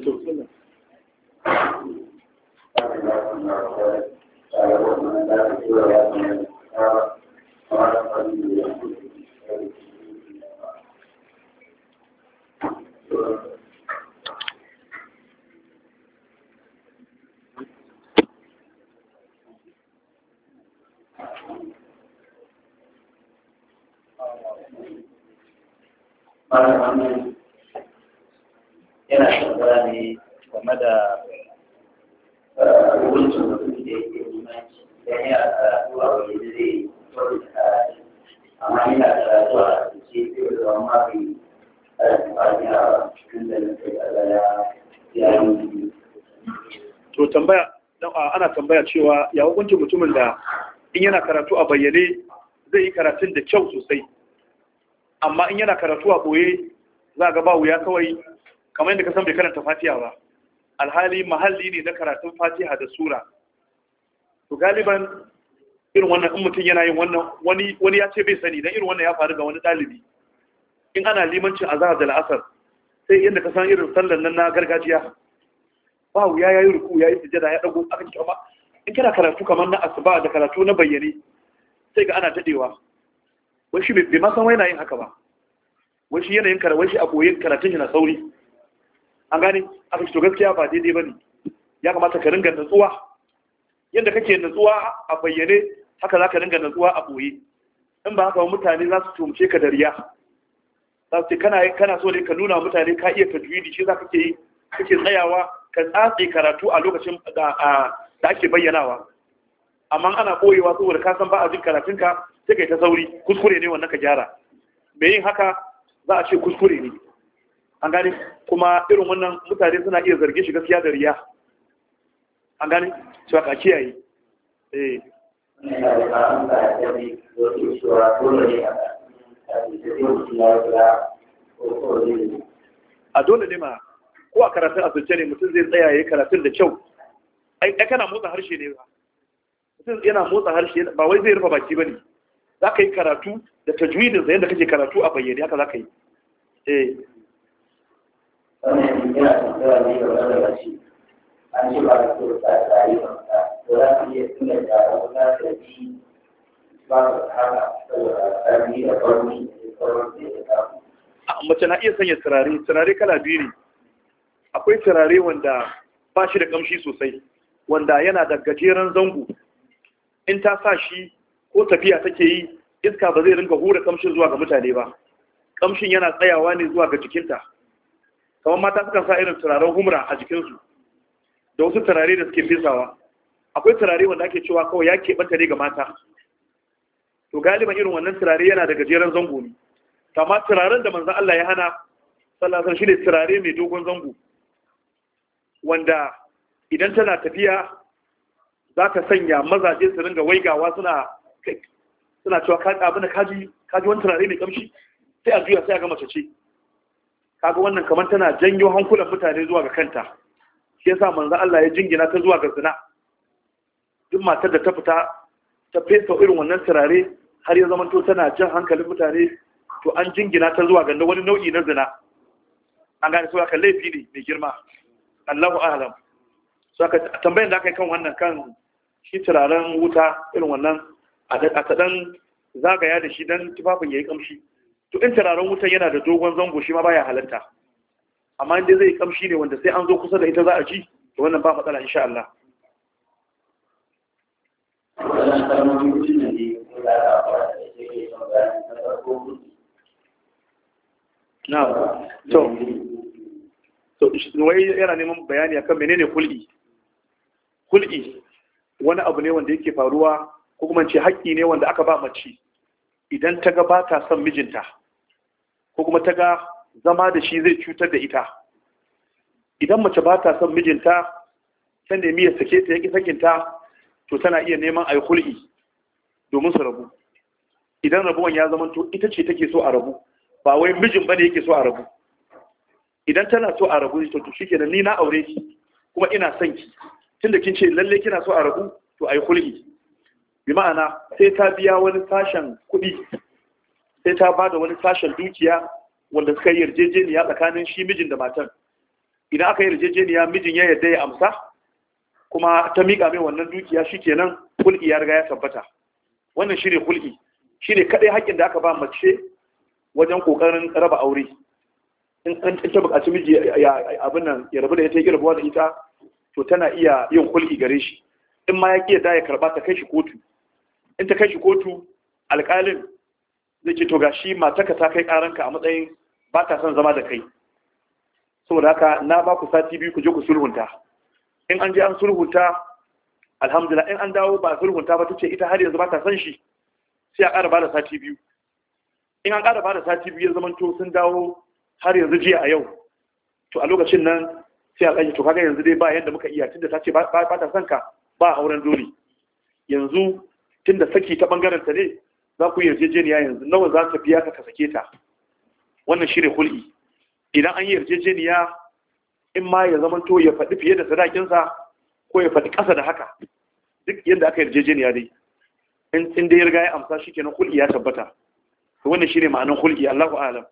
Malamin yana tambaya ne game da hukuncin mutum da yake limanci idan yana karatu a waje zai kawai da karatu amma yana karatu a cikin zai da wani mafi karatu a yana cikin da na kai tsada ya yi. To tambaya ana tambaya cewa ya hukuncin mutumin da in yana karatu a bayyane zai yi karatun da kyau sosai, amma in yana karatu a ɓoye za ga ba wuya kawai kamar yadda ka san bai karanta fatiha ba, alhali mahalli ne na karatun fatiha da sura. To galiban irin wannan in mutum yana yin wannan wani wani ya ce bai sani dan irin wannan ya faru ga wani ɗalibi. In ana limancin azhar da la'asar sai yadda ka san irin sallan nan na gargajiya ba wuya yayi ruku yayi sujada ya dago aka ce amma in kana karatu kamar na asuba da karatu na bayyane sai ga ana tadewa. Wai shi bai ma san wai yana yin haka ba, wai shi yanayin karatu wai shi a koyin karatun shi na sauri. An gane aka ce to gaskiya ba daidai bane, ya kamata ka ringa natsuwa yadda kake natsuwa a bayyane haka za ka ringa natsuwa a boye. In ba haka mutane za su tumce ka da riya, za su ce kana kana so ne ka nuna mutane ka iya tajwidi shi za ka ke yi kake tsayawa ka tsatse karatu a lokacin da da ake bayyanawa, amma ana koyewa saboda ka san ba a jin karatunka sai kai ta sauri. Kuskure ne wannan, ka gyara. Me yin haka za a ce kuskure ne. An gane kuma irin wannan mutane suna iya zarge shi gaskiya da riya. An gane cewa ka kiyaye. Eh a dole ne ma ko a karatun asirce ne mutum zai tsaya yayin karatun da kyau. Ai kana motsa harshe ne ba. Mutum yana motsa harshe ba wai zai rufe baki bane. Za ka yi karatu da tajwidin sa yadda kake karatu a bayyane haka za ka yi. Eh wannan yana tambaya ne ga wanda shi an ce ba da so ta tsari ba to za ka iya tuna da wani da ji ba ka haka saboda tsari da farmi da sauran da ya samu. Mace na iya sanya turare, turare kala biyu ne. Akwai turare wanda ba shi da kamshi sosai, wanda yana da gajeren zango. In ta sa shi ko tafiya take yi, iska ba zai ringa hura kamshin zuwa ga mutane ba. Kamshin yana tsayawa ne zuwa ga jikinta. Kamar mata sukan sa irin turaren humra a jikinsu, da wasu turare da suke fesawa. Akwai turare wanda ake cewa kawai ya keɓanta ne ga mata. To galiban irin wannan turare yana da gajeren zango ne. Kama turaren da manzan Allah ya hana sallasar shi ne turare mai dogon zango, wanda idan tana tafiya za ka sanya mazaje su ringa waigawa suna suna cewa abin da kaji kaji wani turare mai kamshi, sai a juya sai a ga mace ce. Kaga wannan kamar tana janyo hankulan mutane zuwa ga kanta, shi yasa manzan Allah ya jingina ta zuwa ga zina. Duk matar da ta fita ta fesa irin wannan turare har ya zama to tana jan hankalin mutane, to an jingina ta zuwa ga wani nau'i na zina. An gane cewa kan laifi ne mai girma. Allahu a'lam. So aka tambayar da aka yi kan wannan kan shi turaren wuta irin wannan a ta dan zagaya da shi dan tufafin yayi kamshi. To in turaren wuta yana da dogon zango shi ma baya halarta. Amma inda zai kamshi ne wanda sai an zo kusa da ita za a ji, to wannan ba matsala insha Allah. Wannan kalmomin mutum ne da ya fara da yake son bayani na farko. Na to to wai yana neman bayani akan menene kul'i. Kul'i wani abu ne wanda yake faruwa ko kuma ce haƙƙi ne wanda aka ba mace idan ta ga ba ta son mijinta ko kuma ta ga zama da shi zai cutar da ita. Idan mace ba ta son mijinta ta nemi ya sake ta yaki sakinta, to tana iya neman a yi kul'i domin su rabu. Idan rabuwan ya zama to ita ce take so a rabu, ba wai mijin bane yake so a rabu. Idan tana so a rabu to to shikenan ni na aure ki kuma ina son ki, tunda kin ce lalle kina so a rabu to ayi kul'i. Bi ma'ana sai ta biya wani sashen kuɗi, sai ta bada wani sashen dukiya wanda suka yi yarjejeniya tsakanin shi mijin da matan. idan aka yi yarjejeniya mijin ya yadda ya amsa kuma ta miƙa mai wannan dukiya shikenan hulki ya riga ya tabbata. Wannan shine hulki, shine kadai haƙƙin da aka ba mace wajen kokarin raba aure. In an ta buƙaci miji ya abin nan ya rabu da ita ya rabuwa da ita, to tana iya yin hulki gare shi. In ma ya ƙi da ya karba ta kai shi kotu. In ta kai shi kotu, alƙalin zai ce to gashi mataka ta kai ƙaranka a matsayin ba ta son zama da kai. Saboda haka na ba ku sati biyu ku je ku sulhunta. In an je an sulhunta, alhamdulillah, in an dawo ba sulhunta ba, ta ce ita har yanzu ba ta son shi, sai a ƙara ba da sati biyu. In an ƙara ba da sati biyu ya zama to sun dawo har yanzu jiya a yau, to a lokacin nan sai a ƙaji to kaga yanzu dai ba yadda muka iya, tunda ta ce ba ta son ka, ba auren dole. Yanzu tunda saki ta bangaren ta ne, za ku yi yarjejeniya yanzu nawa za ta biya ka ka sake ta. Wannan shi ne hul'i. Idan an yi yarjejeniya, in ma ya zama to ya faɗi fiye da sadakinsa ko ya faɗi ƙasa da haka, duk yadda aka yarjejeniya dai, in dai ya riga ya amsa shi kenan hul'i ya tabbata. To wannan shi ne ma'anin hul'i, Allahu a'lam.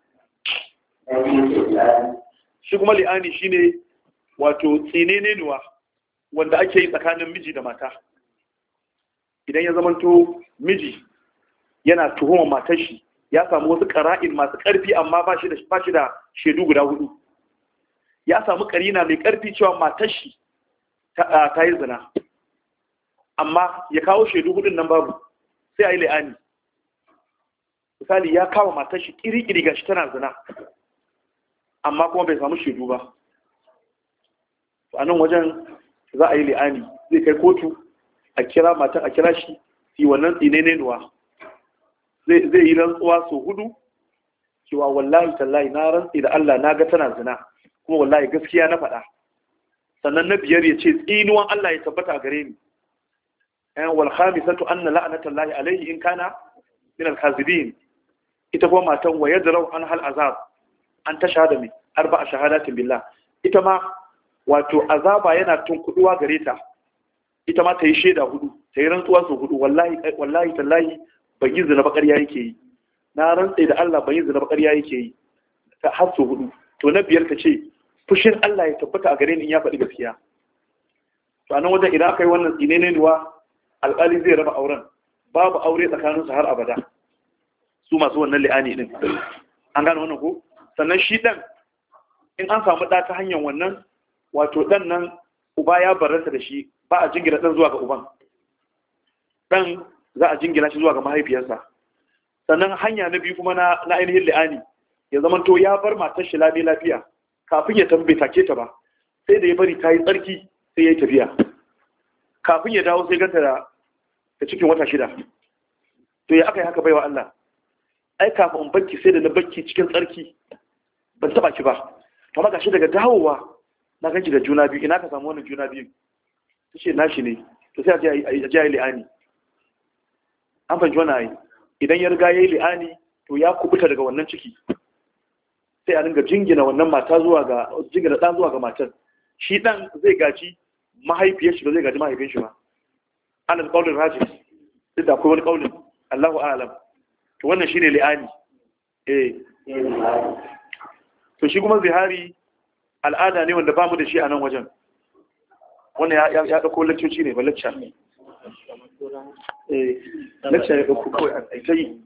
Shi kuma li'ani shi ne wato tsinenenuwa wanda ake yi tsakanin miji da mata. Idan ya zama to miji yana tuhumar matar shi, ya samu wasu ƙara'in masu ƙarfi amma ba shi da shaidu guda hudu. Ya samu ƙarina mai ƙarfi cewa matar shi ta yi zina, amma ya kawo shaidu hudun nan babu, sai a yi la'ani. Misali, ya kawo matar shi ƙiri-ƙiri ga shi tana zina, amma kuma bai samu shaidu ba. A nan wajen za a yi la'ani, zai kai kotu a kira matan a kira shi yi wannan tsinenenuwa. Zai yi rantsuwa sau hudu cewa wallahi tallahi na rantsi da Allah na ga tana zina, kuma wallahi gaskiya na faɗa. Sannan na biyar ya ce tsinuwan Allah ya tabbata a gare ni. Ayan wal khamisatu anna la'natallahi alayhi in kana min al-kazibin. Ita kuma matan wa yadrau an hal azab an tashhada mi arba'a shahadatin billah. Ita ma wato azaba yana tunkuduwa gare ta. Ita ma ta yi shaida hudu, ta yi rantsuwa sau hudu, wallahi wallahi tallahi ban yi zina ba ƙarya yake yi, na rantsa da Allah ban yi zina ba ƙarya yake yi, ta har sau hudu. To na biyar ta ce fushin Allah ya tabbata a gare ni in ya faɗi gaskiya. To a nan wajen idan aka yi wannan tsinene nuwa, alƙali zai raba auren, babu aure tsakaninsu har abada, su masu wannan li'ani din. An gane wannan ko? Sannan shi ɗan, in an samu ɗa ta hanyar wannan, wato ɗan nan uba ya barranta da shi, ba a jingina ɗan zuwa ga uban. Ɗan za a jingina shi zuwa ga mahaifiyarsa. Sannan hanya na biyu kuma na ainihin li'ani, ya zama to ya bar matar shi lafiya lafiya kafin ya tambaye take ta ba, sai da ya bari ta yi tsarki sai ya yi tafiya. Kafin ya dawo sai ganta da cikin wata shida. To ya aka yi haka baiwa Allah? Ai kafin in bakki sai da na bakki cikin tsarki, ban taba ki ba. To maka shi daga dawowa na ganki da juna biyu, ina ka samu wannan juna biyu? Tace nashi ne. To sai a je a yi li'ani. An fahimci wannan ai. Idan ya riga ya yi li'ani, to ya kubuta daga wannan ciki. Sai a dinga jingina wannan mata zuwa ga jingina ɗan zuwa ga matar. Shi ɗan zai gaji mahaifiyar shi ba zai gaji mahaifin shi ba. Ana da ƙaunin rajin, duk da akwai wani ƙaunin, Allahu a'lam. To wannan shi ne li'ani. Eh. To shi kuma zihari al'ada ne wanda ba mu da shi a nan wajen. Wannan ya ɗauko laccoci ne ba lacca. Eh, lacca ya ɗauko kawai a ta yi.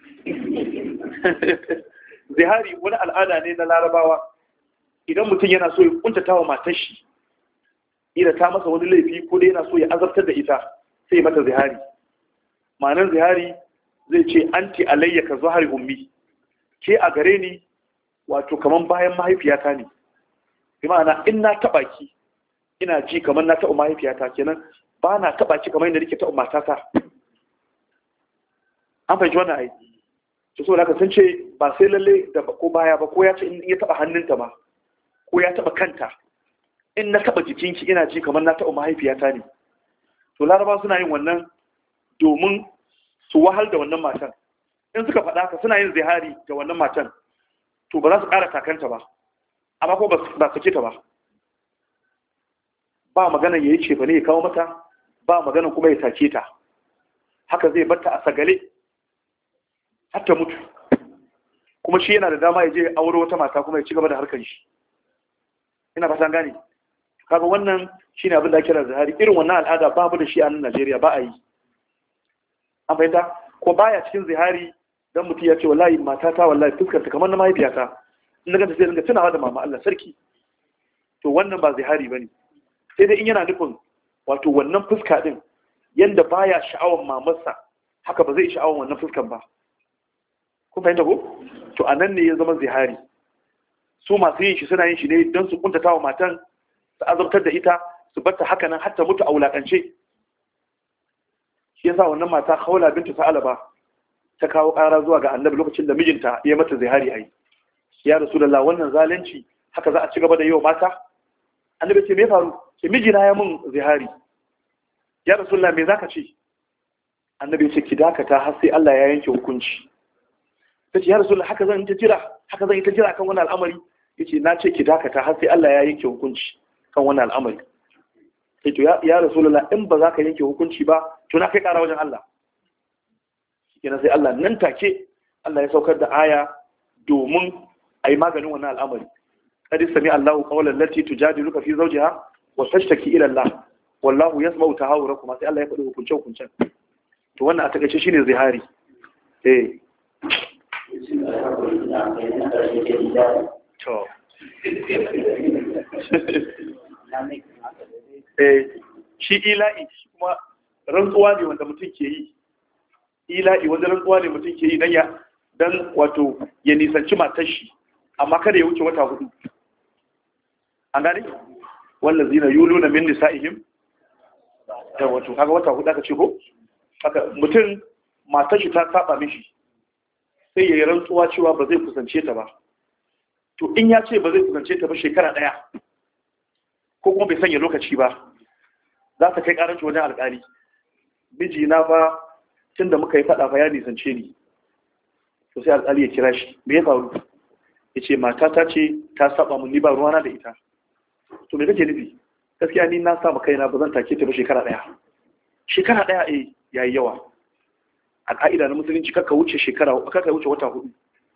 Zihari wani al'ada ne na larabawa. Idan mutum yana so ya kuntata wa matar shi, ida ta masa wani laifi ko dai yana so ya azabtar da ita, sai mata zihari. Ma'anar zihari zai ce anti alayya ka zuhari ummi, ke a gare ni wato kaman bayan mahaifiyata ne. Bi ma'ana in na taɓa ki ina ji kamar na taɓa mahaifiyata, kenan ba na taɓa ki kamar yadda nake taɓa matata. An fahimci wannan ai. To so da ka san ce ba sai lalle da ko baya ba, ko ya ce in ya taɓa hannunta ma, ko ya taɓa kanta, in na taɓa jikinki ina ji kamar na taɓa mahaifiyata ne. To laraba suna yin wannan domin su wahal da wannan matan. In suka faɗa haka suna yin zihari da wannan matan, to ba za su ƙara takanta ba, amma ko ba su ke ta ba. Ba magana ya yi cefa ne ya kawo mata, ba magana kuma ya take ta. Haka zai batta a sagale, har ta mutu. Kuma shi yana da dama ya je aure wata mata kuma ya ci gaba da harkar shi. ina fatan gane. Kaga wannan shine abin da ake kira zihari. Irin wannan al'ada babu da shi a nan Najeriya, ba a yi. An fahimta ko baya cikin zihari dan mutum ya ce wallahi matata wallahi fuskar ta kamar na mahaifiyata, in daga sai dinga tunawa da mama Allah sarki, to wannan ba zihari bane. Sai dai in yana nufin wato wannan fuska din yanda baya sha'awar mamarsa haka ba zai sha'awar wannan fuskan ba. Kun fahimta ko? To anan ne ya zama zihari. Su masu yin shi suna yin shi ne don su kuntata wa matan, su azabtar da ita, su barta haka nan har ta mutu a wulakance. Shi yasa wannan mata Khawla bintu Sa'alaba ta kawo ƙara zuwa ga Annabi lokacin da mijinta ya mata zihari ai. Ya Rasulullah, wannan zalunci haka za a ci gaba da yi wa mata? Annabi ce me faru? Ce mijina ya mun zihari. Ya Rasulullah, me zaka ce? Annabi ce ki dakata har sai Allah ya yanke hukunci. Tace ya Rasulullah, haka zan ta jira, haka zan yi ta jira kan wannan al'amari. Yace na ce ki dakata har sai Allah ya yanke hukunci kan wannan al'amari. Sai to ya Rasulullah, in ba za ka yanke hukunci ba to na kai ƙara wajen Allah. Kenan sai Allah nan take Allah ya saukar da aya domin a yi maganin wannan al'amari. Qad sami Allahu qawlan lati tujadiluka fi zawjiha wa tashtaki ila Allah wallahu yasma'u tahawurakum. Sai Allah ya faɗi hukunce hukuncen. To wannan a takaice shine zihari. Eh to eh shi ila'i kuma rantsuwa ne wanda mutum ke yi. Ila'i wanda rantsuwa ne mutum ke yi dan ya dan wato ya nisanci matar shi, amma kada ya wuce wata hudu. An gane? Wallazina yuluna min nisa'ihim, da wato kaga wata hudu aka ce ko? Haka mutum matar shi ta saba mishi sai ya yi rantsuwa cewa ba zai kusance ta ba. To in ya ce ba zai kusance ta ba shekara daya ko kuma bai sanya lokaci ba, za ta kai karanci wajen alƙali. Mijina ba tun da muka yi faɗa fa ya nisance ni. To sai alƙali ya kira shi, me ya faru? Ya ce matata ce ta saba mun, ni ba ruwana da ita. To me kake nufi? Gaskiya ni na sa kaina ba zan take ta ba shekara ɗaya. Shekara ɗaya eh yayi yawa. A ka'ida na musulunci kakka wuce shekara, kakka wuce wata hudu.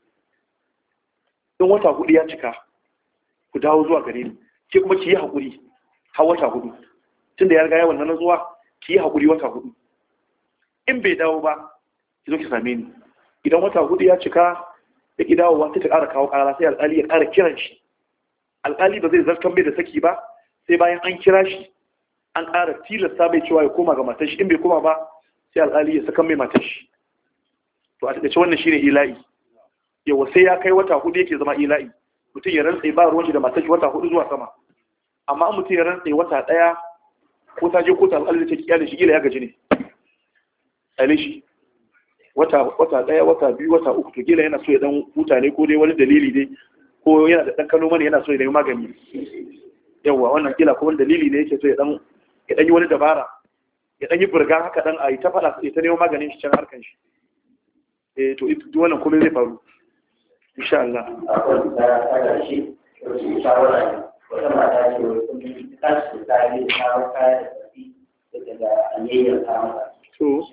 Don wata hudu ya cika, ku dawo zuwa gare ni. Ke kuma ki yi haƙuri har wata hudu. Tunda ya riga yawan nan zuwa, ki yi haƙuri wata hudu. In bai dawo ba, ki zo ki same ni. Idan wata hudu ya cika, ya ki dawowa sai ta ƙara kawo ƙara, sai alƙali ya ƙara kiran shi. Alƙali ba zai zartar mai da saki ba, sai bayan an kira shi, an ƙara tilasta mai cewa ya koma ga matar shi. In bai koma ba, sai alƙali ya saka mai matar shi. To a taƙaice wannan shine ila'i. Yawa sai ya kai wata hudu yake zama ila'i. Mutum ya rantsa ba ruwan shi da matar shi wata hudu zuwa sama. Amma an mutum ya rantsa wata ɗaya ko ta je ko ta alƙali ta kiyale shi, gila ya gaji ne. Tsale shi wata wata ɗaya, wata biyu, wata uku, to gila yana so ya dan huta ne, ko dai wani dalili dai, ko yana da ɗan kalo mana yana so ya nemi magani. Yawa wannan gila ko wani dalili ne yake so ya dan ya dan yi wani dabara, ya dan yi burga haka dan a yi ta faɗa sai ta nemi maganin shi can harkan shi. Eh to duk wannan komai zai faru insha Allah. Akwai da shi shawara wata mata ce wani ta shi ta yi shawara kaya da tafi daga anyayyar ta mata. To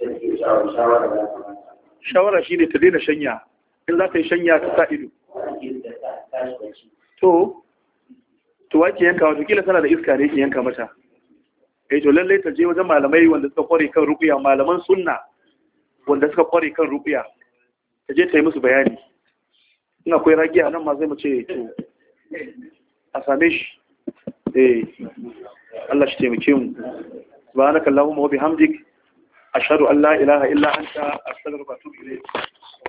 shawara shi ne ta daina shanya, in za ta yi shanya ta sa ido. To to wake yanka wato kila tana da iska ne ke yanka mata. Eh to lallai ta je wajen malamai wanda suka kware kan ruqya, malaman sunna wanda suka kware kan ruqya, ta je ta yi musu bayani. In akwai ragiya nan ma zai mu ce to a same shi. Eh Allah shi taimake mu. Subhanakallahumma wa bihamdik ashhadu an la ilaha illa anta astaghfiruka wa atubu ilayk.